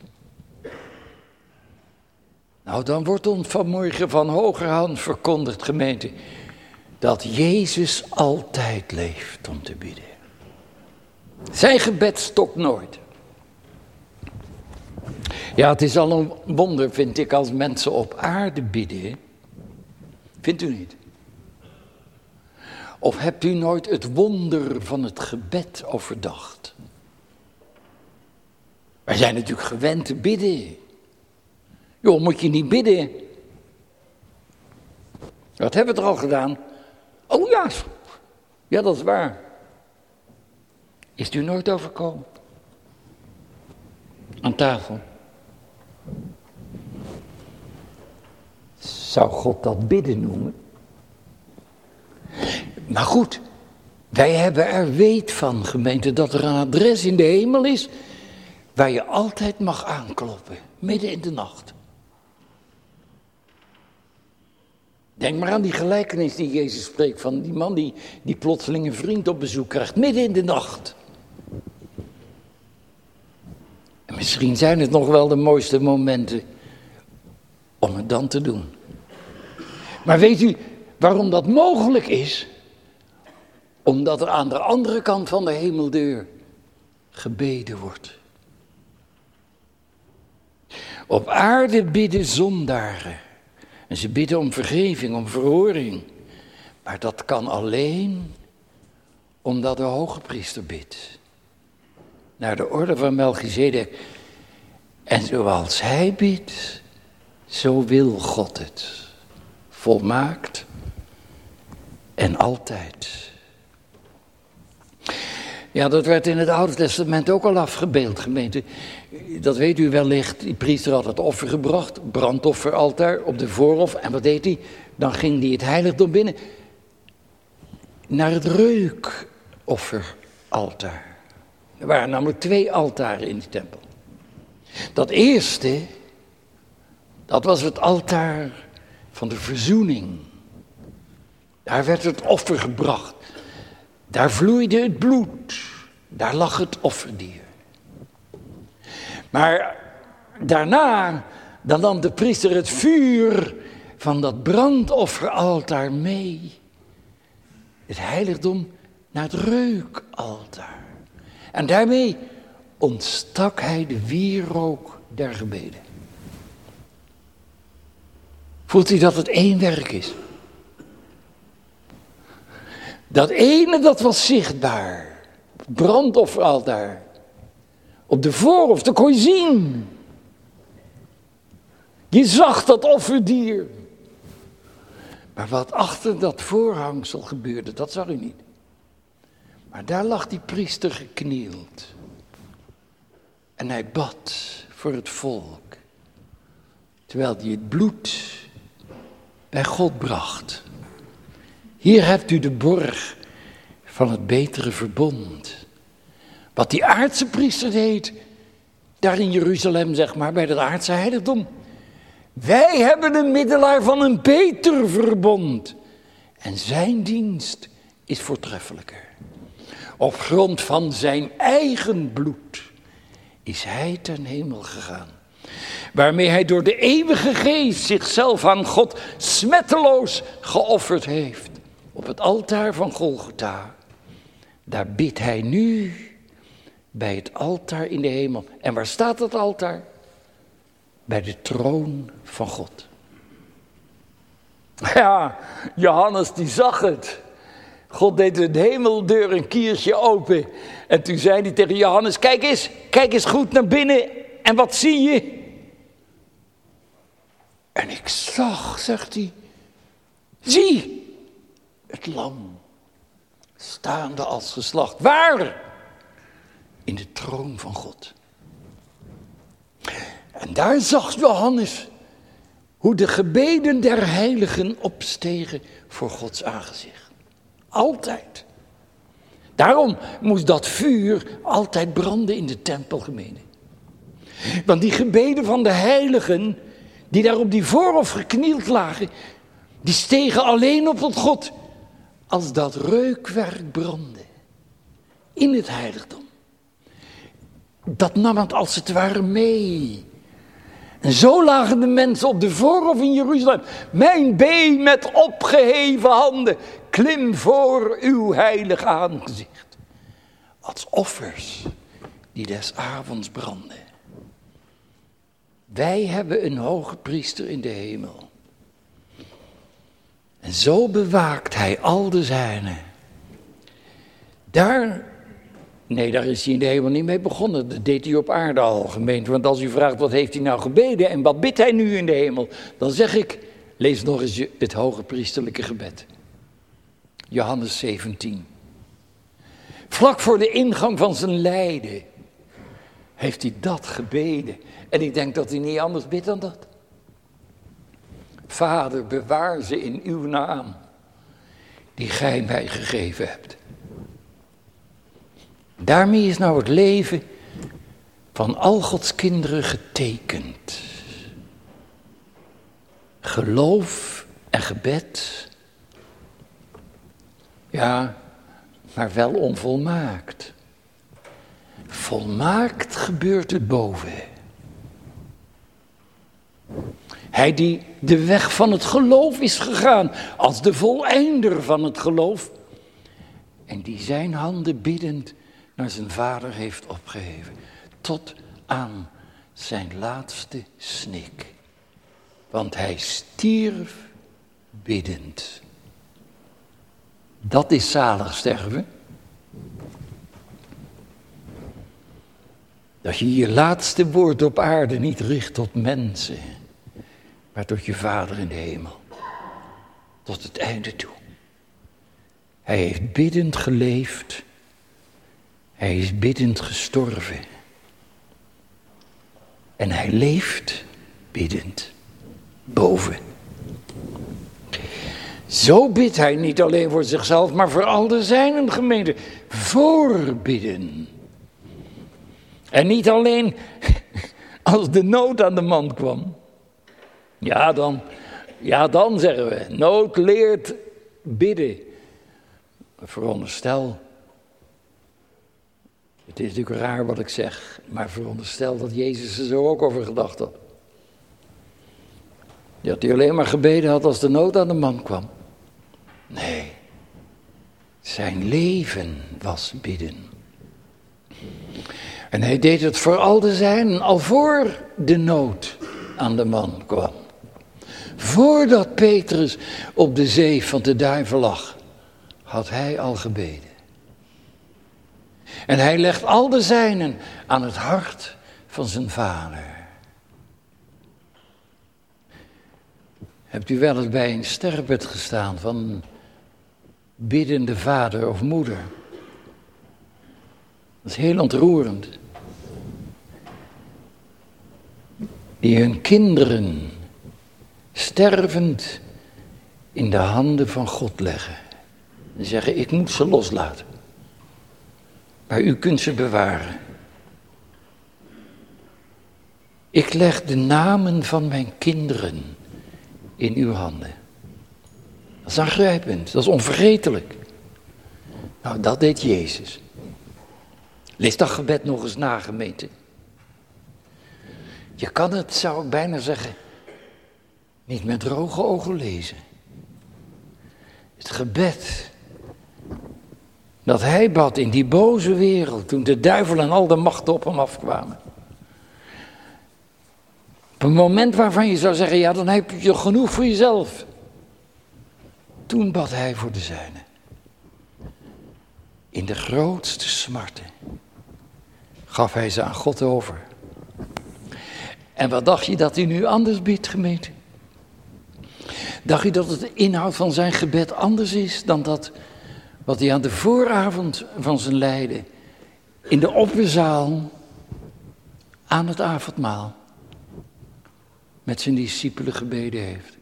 Speaker 3: Nou, dan wordt ons vanmorgen van hogerhand verkondigd, gemeente, dat Jezus altijd leeft om te bidden. Zijn gebed stokt nooit. Ja, het is al een wonder, vind ik, als mensen op aarde bidden. Vindt u niet? Of hebt u nooit het wonder van het gebed overdacht? Wij zijn natuurlijk gewend te bidden. Joh, moet je niet bidden? Dat hebben we toch al gedaan? Oh ja, ja, dat is waar. Is het u nooit overkomen? Aan tafel. Zou God dat bidden noemen? Maar goed, wij hebben er weet van, gemeente, dat er een adres in de hemel is waar je altijd mag aankloppen, midden in de nacht. Denk maar aan die gelijkenis die Jezus spreekt van die man die plotseling een vriend op bezoek krijgt, midden in de nacht. En misschien zijn het nog wel de mooiste momenten om het dan te doen. Maar weet u waarom dat mogelijk is? Omdat er aan de andere kant van de hemeldeur gebeden wordt. Op aarde bidden zondaren. En ze bidden om vergeving, om verhoring. Maar dat kan alleen omdat de hoge priester bidt. Naar de orde van Melchizedek. En zoals hij bidt, zo wil God het. Volmaakt en altijd. Ja, dat werd in het Oude Testament ook al afgebeeld, gemeente. Dat weet u wellicht. Die priester had het offer gebracht, brandofferaltaar op de voorhof. En wat deed hij? Dan ging hij het heiligdom binnen. Naar het reukofferaltaar. Er waren namelijk 2 altaren in de tempel. Dat eerste, dat was het altaar van de verzoening. Daar werd het offer gebracht. Daar vloeide het bloed. Daar lag het offerdier. Maar daarna, dan nam de priester het vuur van dat brandofferaltaar mee. Het heiligdom naar het reukaltaar. En daarmee ontstak hij de wierook der gebeden. Voelt u dat het één werk is? Dat ene, dat was zichtbaar. Brandofferaltaar. Op de voorhof, dat kon je zien. Je zag dat offerdier. Maar wat achter dat voorhangsel gebeurde, dat zag u niet. Maar daar lag die priester geknield. En hij bad voor het volk. Terwijl hij het bloed bij God bracht. Hier hebt u de borg van het betere verbond. Wat die aardse priester deed, daar in Jeruzalem, zeg maar, bij het aardse heiligdom. Wij hebben een middelaar van een beter verbond. En zijn dienst is voortreffelijker. Op grond van zijn eigen bloed is hij ten hemel gegaan. Waarmee hij door de eeuwige geest zichzelf aan God smetteloos geofferd heeft. Op het altaar van Golgotha. Daar bidt hij nu bij het altaar in de hemel. En waar staat dat altaar? Bij de troon van God. Ja, Johannes die zag het. God deed de hemeldeur een kiertje open. En toen zei hij tegen Johannes, kijk eens goed naar binnen. En wat zie je? En ik zag, zegt hij, zie, het lam. staande als geslacht. Waar? In de troon van God. En daar zag Johannes hoe de gebeden der heiligen opstegen voor Gods aangezicht. Altijd. Daarom moest dat vuur altijd branden in de tempelgemeente. Want die gebeden van de heiligen, die daar op die voorhof geknield lagen, die stegen alleen op tot God als dat reukwerk brandde in het heiligdom. Dat nam het als het ware mee. En zo lagen de mensen op de voorhof in Jeruzalem. Mijn been met opgeheven handen, klim voor uw heilig aangezicht. Als offers die des avonds branden. Wij hebben een hoge priester in de hemel. En zo bewaakt hij al de zijnen. Daar is hij in de hemel niet mee begonnen. Dat deed hij op aarde al, gemeente. Want als u vraagt, wat heeft hij nou gebeden en wat bidt hij nu in de hemel? Dan zeg ik, lees nog eens het hoge priesterlijke gebed. Johannes 17. Vlak voor de ingang van zijn lijden heeft hij dat gebeden. En ik denk dat hij niet anders bidt dan dat. Vader, bewaar ze in uw naam, die gij mij gegeven hebt. Daarmee is nou het leven van al Gods kinderen getekend. Geloof en gebed, ja, maar wel onvolmaakt. Volmaakt gebeurt het boven. Hij die de weg van het geloof is gegaan, als de voleinder van het geloof. En die zijn handen biddend naar zijn vader heeft opgeheven. Tot aan zijn laatste snik. Want hij stierf biddend. Dat is zalig sterven. Dat je je laatste woord op aarde niet richt tot mensen, maar tot je Vader in de hemel. Tot het einde toe. Hij heeft biddend geleefd. Hij is biddend gestorven. En hij leeft biddend boven. Zo bidt hij niet alleen voor zichzelf, maar voor al de zijnen gemeente. Voorbidden. En niet alleen als de nood aan de man kwam. Ja, dan zeggen we, nood leert bidden. Veronderstel, het is natuurlijk raar wat ik zeg, maar veronderstel dat Jezus er zo ook over gedacht had. Dat hij alleen maar gebeden had als de nood aan de man kwam. Nee, zijn leven was bidden. En hij deed het voor al de zijnen, al voor de nood aan de man kwam. Voordat Petrus op de zee van de duivel lag, had hij al gebeden. En hij legt al de zijnen aan het hart van zijn vader. Hebt u wel eens bij een sterfbed gestaan van een biddende vader of moeder? Dat is heel ontroerend. Die hun kinderen stervend in de handen van God leggen. En zeggen, ik moet ze loslaten. Maar u kunt ze bewaren. Ik leg de namen van mijn kinderen in uw handen. Dat is aangrijpend, dat is onvergetelijk. Nou, dat deed Jezus. Lees dat gebed nog eens na, gemeente. Je kan het, zou ik bijna zeggen, niet met droge ogen lezen. Het gebed dat hij bad in die boze wereld, toen de duivel en al de machten op hem afkwamen. Op een moment waarvan je zou zeggen, ja, dan heb je genoeg voor jezelf. Toen bad hij voor de zijnen. In de grootste smarten gaf hij ze aan God over. En wat dacht je dat hij nu anders bidt, gemeente? Dacht je dat het de inhoud van zijn gebed anders is dan dat wat hij aan de vooravond van zijn lijden in de opperzaal aan het avondmaal met zijn discipelen gebeden heeft.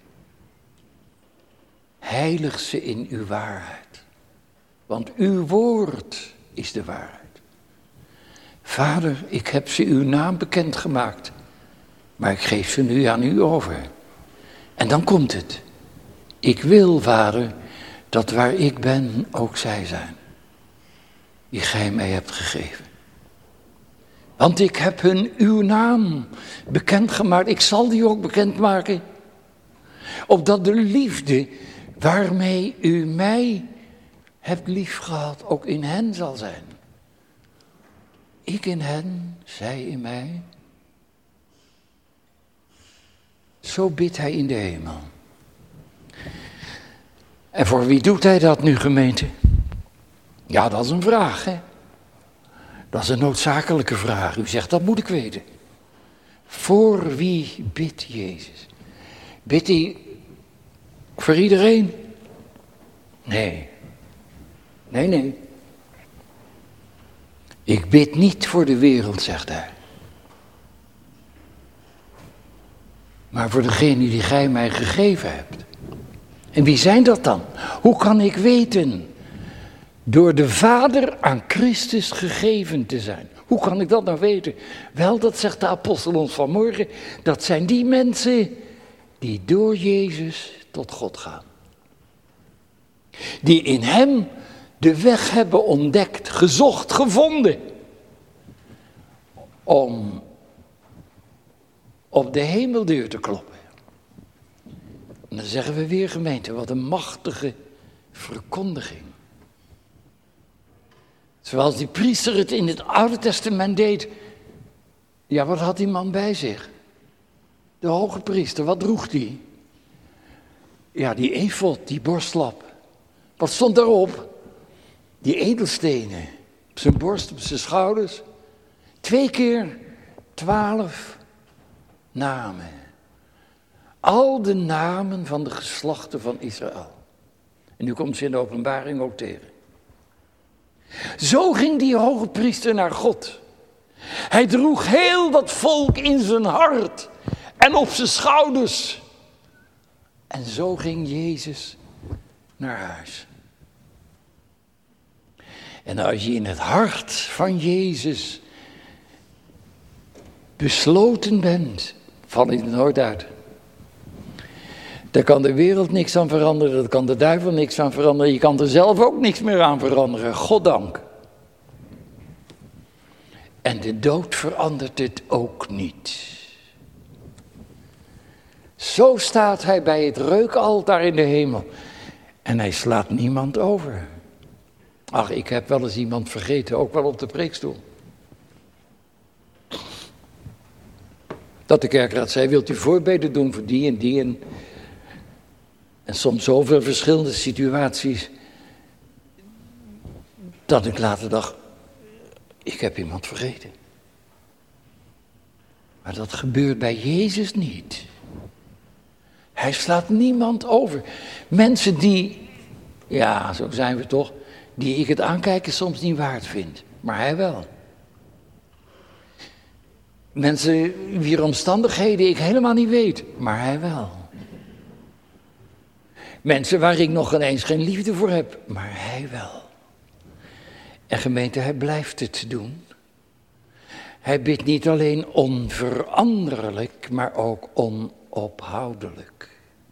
Speaker 3: Heilig ze in uw waarheid, want uw woord is de waarheid. Vader, ik heb ze uw naam bekendgemaakt, maar ik geef ze nu aan u over. En dan komt het. Ik wil, Vader, dat waar ik ben ook zij zijn, die gij mij hebt gegeven. Want ik heb hun uw naam bekendgemaakt, ik zal die ook bekendmaken. Opdat de liefde waarmee u mij hebt liefgehad ook in hen zal zijn. Ik in hen, zij in mij. Zo bidt hij in de hemel. En voor wie doet hij dat nu, gemeente? Ja, dat is een vraag, hè. Dat is een noodzakelijke vraag. U zegt, dat moet ik weten. Voor wie bidt Jezus? Bidt hij voor iedereen? Nee. Nee. Ik bid niet voor de wereld, zegt hij. Maar voor degene die gij mij gegeven hebt. En wie zijn dat dan? Hoe kan ik weten? Door de Vader aan Christus gegeven te zijn. Hoe kan ik dat nou weten? Wel, dat zegt de apostel ons vanmorgen. Dat zijn die mensen die door Jezus tot God gaan. Die in hem de weg hebben ontdekt, gezocht, gevonden. Om op de hemeldeur te kloppen. En dan zeggen we weer, gemeente, wat een machtige verkondiging. Zoals die priester het in het Oude Testament deed. Ja, wat had die man bij zich? De hoge priester, wat droeg die? Ja, die efod, die borstlap. Wat stond daarop? Die edelstenen. Op zijn borst, op zijn schouders. 2 keer 12 namen. Al de namen van de geslachten van Israël. En nu komt ze in de openbaring ook tegen. Zo ging die hoge priester naar God. Hij droeg heel dat volk in zijn hart en op zijn schouders. En zo ging Jezus naar huis. En als je in het hart van Jezus besloten bent, valt het nooit uit. Daar kan de wereld niks aan veranderen, daar kan de duivel niks aan veranderen. Je kan er zelf ook niks meer aan veranderen, goddank. En de dood verandert het ook niet. Zo staat hij bij het reukaltaar in de hemel. En hij slaat niemand over. Ach, ik heb wel eens iemand vergeten, ook wel op de preekstoel. Dat de kerkraad zei, wilt u voorbeden doen voor die en die en soms zoveel verschillende situaties. Dat ik later dacht, ik heb iemand vergeten. Maar dat gebeurt bij Jezus niet. Hij slaat niemand over. Mensen die, ja, zo zijn we toch, die ik het aankijken soms niet waard vind. Maar hij wel. Mensen wier omstandigheden ik helemaal niet weet, maar hij wel. Mensen waar ik nog ineens geen liefde voor heb, maar hij wel. En gemeente, hij blijft het doen. Hij bidt niet alleen onveranderlijk, maar ook onophoudelijk.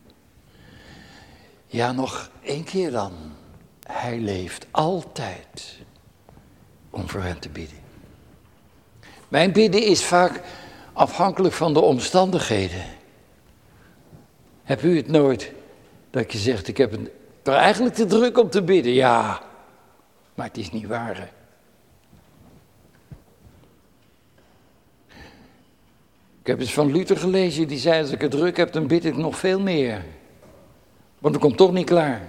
Speaker 3: Ja, nog 1 keer dan. Hij leeft altijd om voor hen te bidden. Mijn bidden is vaak afhankelijk van de omstandigheden. Heb u het nooit dat je zegt, ik heb er eigenlijk te druk om te bidden? Ja, maar het is niet waar. Hè? Ik heb eens van Luther gelezen, die zei, als ik het druk heb, dan bid ik nog veel meer. Want het komt toch niet klaar.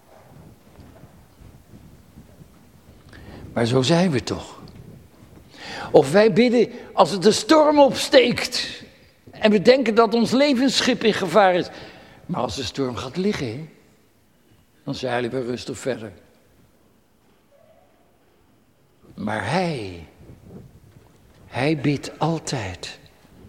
Speaker 3: Maar zo zijn we toch. Of wij bidden als het de storm opsteekt. En we denken dat ons levensschip in gevaar is. Maar als de storm gaat liggen, dan zeilen we rustig verder. Maar hij bidt altijd.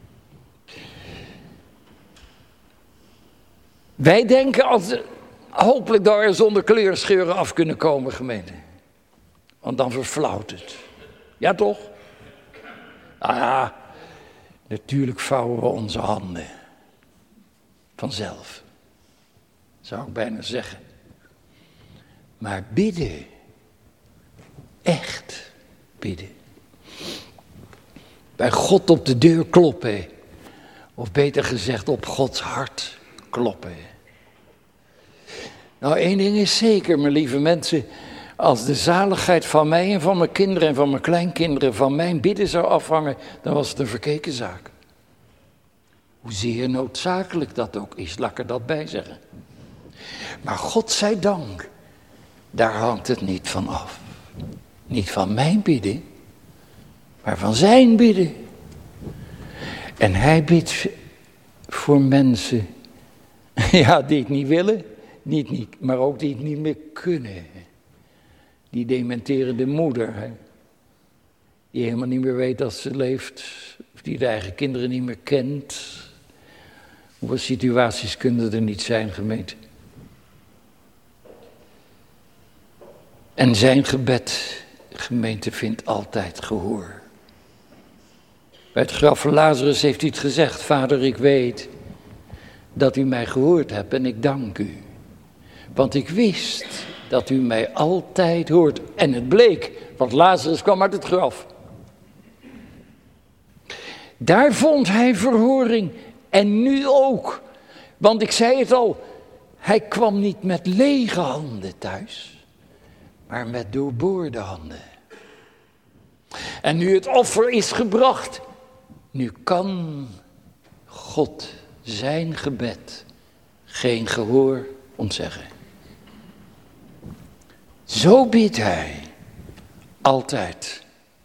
Speaker 3: Wij denken hopelijk dat we zonder kleurscheuren af kunnen komen, gemeente. Want dan verflauwt het. Ja, toch? Ah ja, natuurlijk vouwen we onze handen. Vanzelf. Zou ik bijna zeggen. Maar bidden. Echt bidden. Bij God op de deur kloppen. Of beter gezegd op Gods hart kloppen. Nou, één ding is zeker, mijn lieve mensen. Als de zaligheid van mij en van mijn kinderen en van mijn kleinkinderen van mijn bidden zou afhangen, dan was het een verkeken zaak. Hoezeer noodzakelijk dat ook is, laat ik er dat bij zeggen. Maar God zij dank, daar hangt het niet van af. Niet van mijn bidden, maar van zijn bidden. En hij bidt voor mensen, ja, die het niet willen, niet, maar ook die het niet meer kunnen. Die dementerende moeder, hè? Die helemaal niet meer weet dat ze leeft, of die de eigen kinderen niet meer kent. Hoeveel situaties kunnen er niet zijn, gemeente? En zijn gebed, gemeente, vindt altijd gehoor. Bij het graf van Lazarus heeft hij het gezegd: Vader, ik weet dat u mij gehoord hebt en ik dank u. Want ik wist dat u mij altijd hoort. En het bleek, want Lazarus kwam uit het graf. Daar vond hij verhoring. En nu ook. Want ik zei het al, hij kwam niet met lege handen thuis, maar met doorboorde handen. En nu het offer is gebracht, nu kan God zijn gebed geen gehoor ontzeggen. Zo bidt hij, altijd.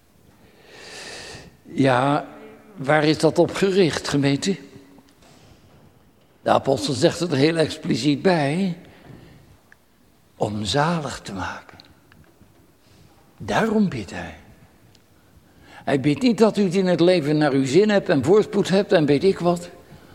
Speaker 3: Ja, waar is dat op gericht, gemeente? De apostel zegt het er heel expliciet bij, om zalig te maken. Daarom bidt hij. Hij bidt niet dat u het in het leven naar uw zin hebt en voorspoed hebt en weet ik wat.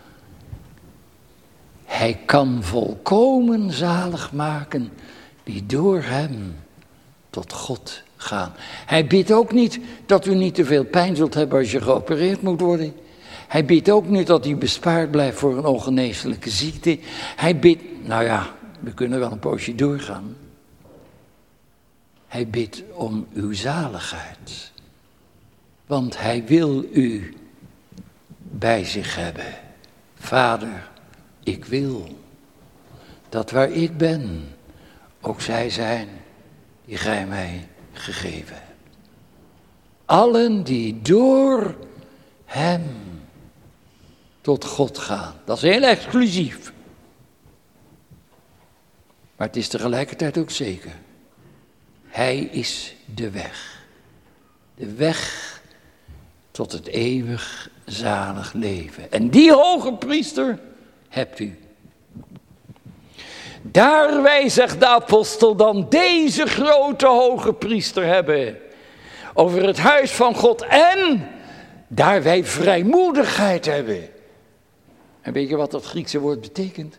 Speaker 3: Hij kan volkomen zalig maken die door hem tot God gaan. Hij bidt ook niet dat u niet te veel pijn zult hebben als je geopereerd moet worden. Hij bidt ook niet dat u bespaard blijft voor een ongeneeslijke ziekte. Hij bidt, nou ja, we kunnen wel een poosje doorgaan. Hij bidt om uw zaligheid. Want hij wil u bij zich hebben. Vader, ik wil dat waar ik ben, ook zij zijn die gij mij gegeven hebt. Allen die door hem tot God gaan. Dat is heel exclusief. Maar het is tegelijkertijd ook zeker. Hij is de weg. De weg tot het eeuwig zalig leven. En die hoge priester hebt u. Daar wij, zegt de apostel, dan deze grote hoge priester hebben. Over het huis van God en daar wij vrijmoedigheid hebben. En weet je wat dat Griekse woord betekent?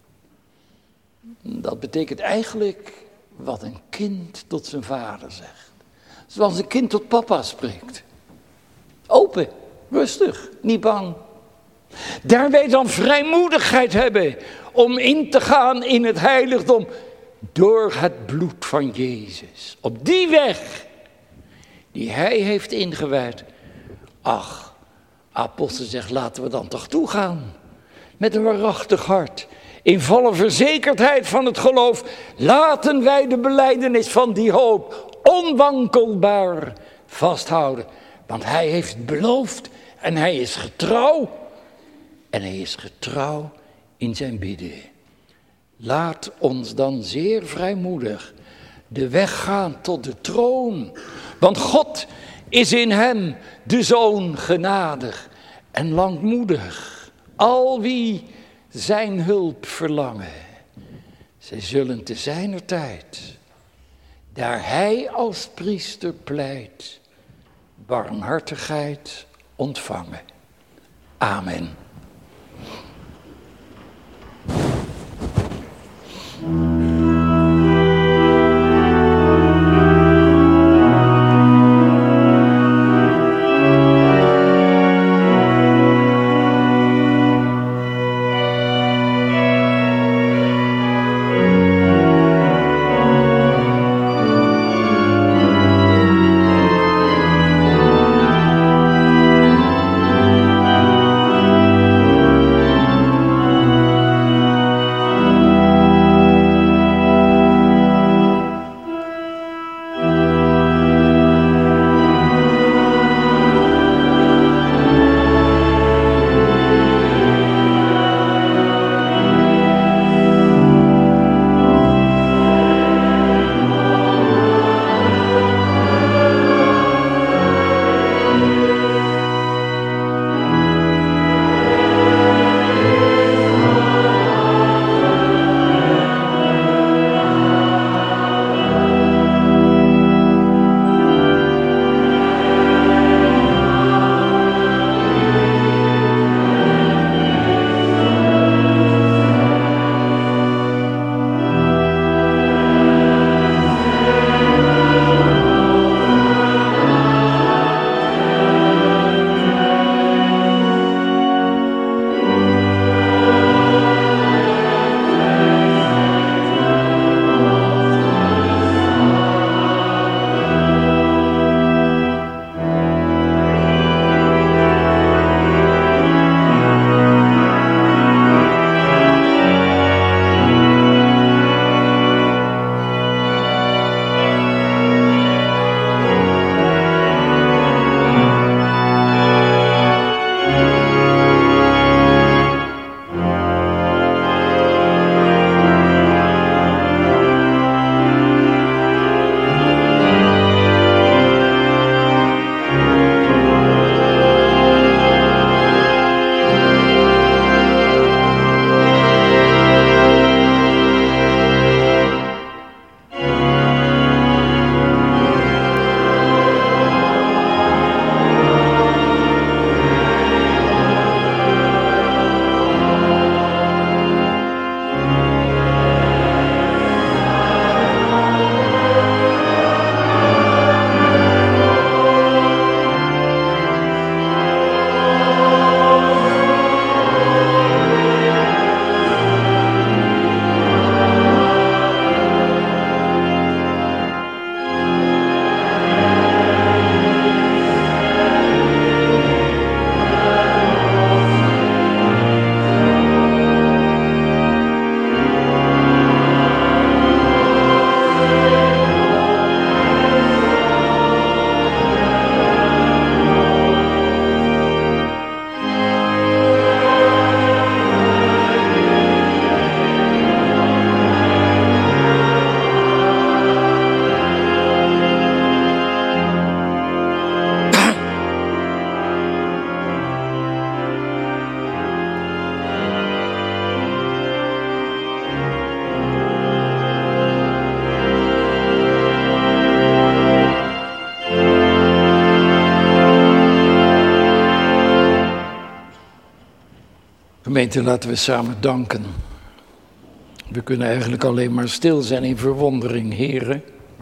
Speaker 3: Dat betekent eigenlijk wat een kind tot zijn vader zegt. Zoals een kind tot papa spreekt. Open, rustig, niet bang. Daar wij dan vrijmoedigheid hebben om in te gaan in het heiligdom door het bloed van Jezus. Op die weg die hij heeft ingewijd. Ach, apostel zegt, laten we dan toch toegaan. Met een waarachtig hart. In volle verzekerdheid van het geloof. Laten wij de belijdenis van die hoop onwankelbaar vasthouden. Want hij heeft beloofd en hij is getrouw. En hij is getrouw in zijn bidden. Laat ons dan zeer vrijmoedig de weg gaan tot de troon. Want God is in hem, de Zoon, genadig en langmoedig. Al wie zijn hulp verlangen, zij zullen te zijner tijd daar hij als priester pleit, barmhartigheid ontvangen. Amen. Gemeente, laten we samen danken. We kunnen eigenlijk alleen maar stil zijn in verwondering, Heere,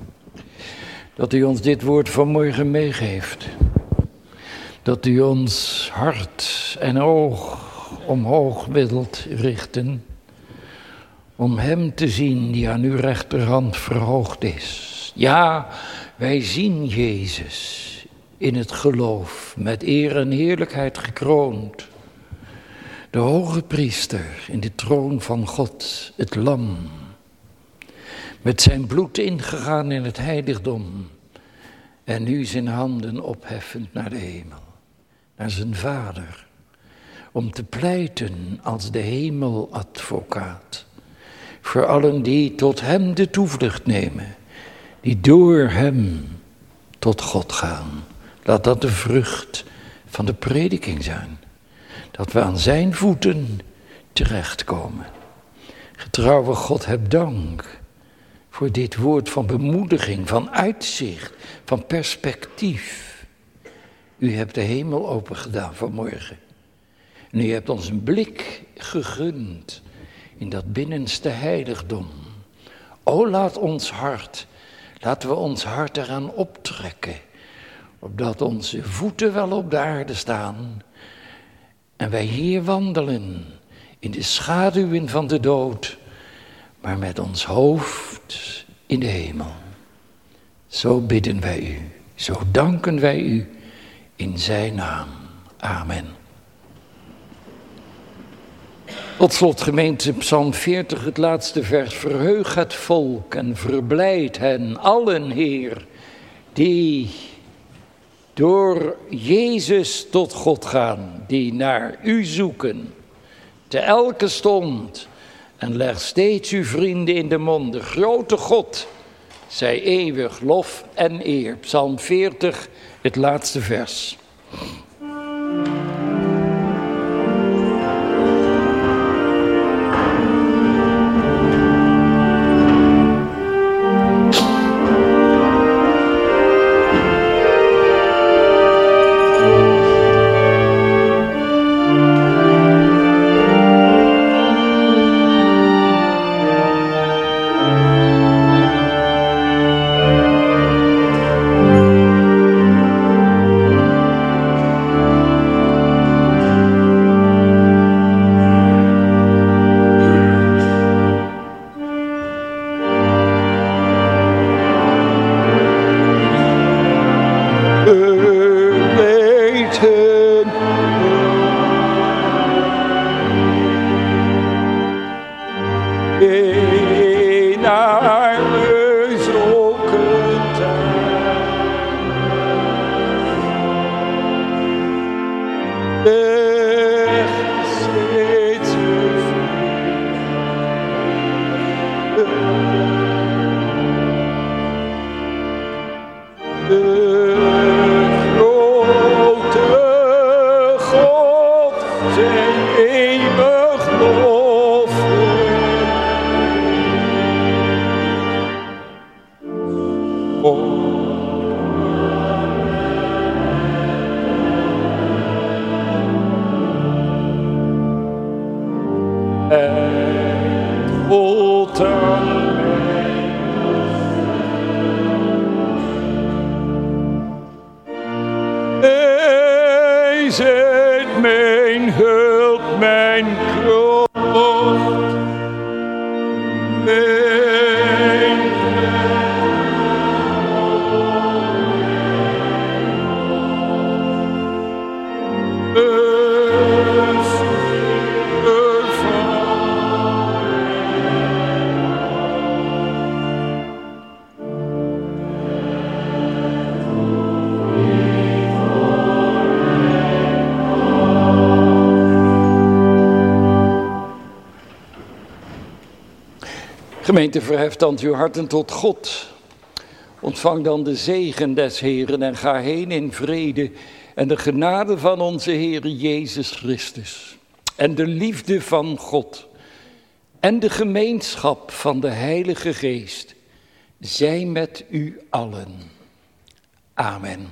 Speaker 3: dat u ons dit woord vanmorgen meegeeft. Dat u ons hart en oog omhoog wilt richten, om hem te zien die aan uw rechterhand verhoogd is. Ja, wij zien Jezus in het geloof, met eer en heerlijkheid gekroond. De hoge priester in de troon van God, het lam. Met zijn bloed ingegaan in het heiligdom. En nu zijn handen opheffend naar de hemel. Naar zijn Vader. Om te pleiten als de hemeladvocaat. Voor allen die tot hem de toevlucht nemen. Die door hem tot God gaan. Laat dat de vrucht van de prediking zijn. Dat we aan zijn voeten terechtkomen. Getrouwe God, heb dank voor dit woord van bemoediging, van uitzicht, van perspectief. U hebt de hemel opengedaan vanmorgen. En u hebt ons een blik gegund in dat binnenste heiligdom. O, laten we ons hart eraan optrekken, opdat onze voeten wel op de aarde staan en wij hier wandelen in de schaduwen van de dood, maar met ons hoofd in de hemel. Zo bidden wij u, zo danken wij u in zijn naam. Amen. Tot slot gemeente, Psalm 40, het laatste vers. Verheug het volk en verblijd hen allen, Heer, die door Jezus tot God gaan, die naar u zoeken, te elke stond. En leg steeds uw vrienden in de mond. De grote God, zij eeuwig lof en eer. Psalm 40, het laatste vers. Gemeente, verheft dan uw harten tot God. Ontvang dan de zegen des Heeren en ga heen in vrede en de genade van onze Heer Jezus Christus. En de liefde van God en de gemeenschap van de Heilige Geest zij met u allen. Amen.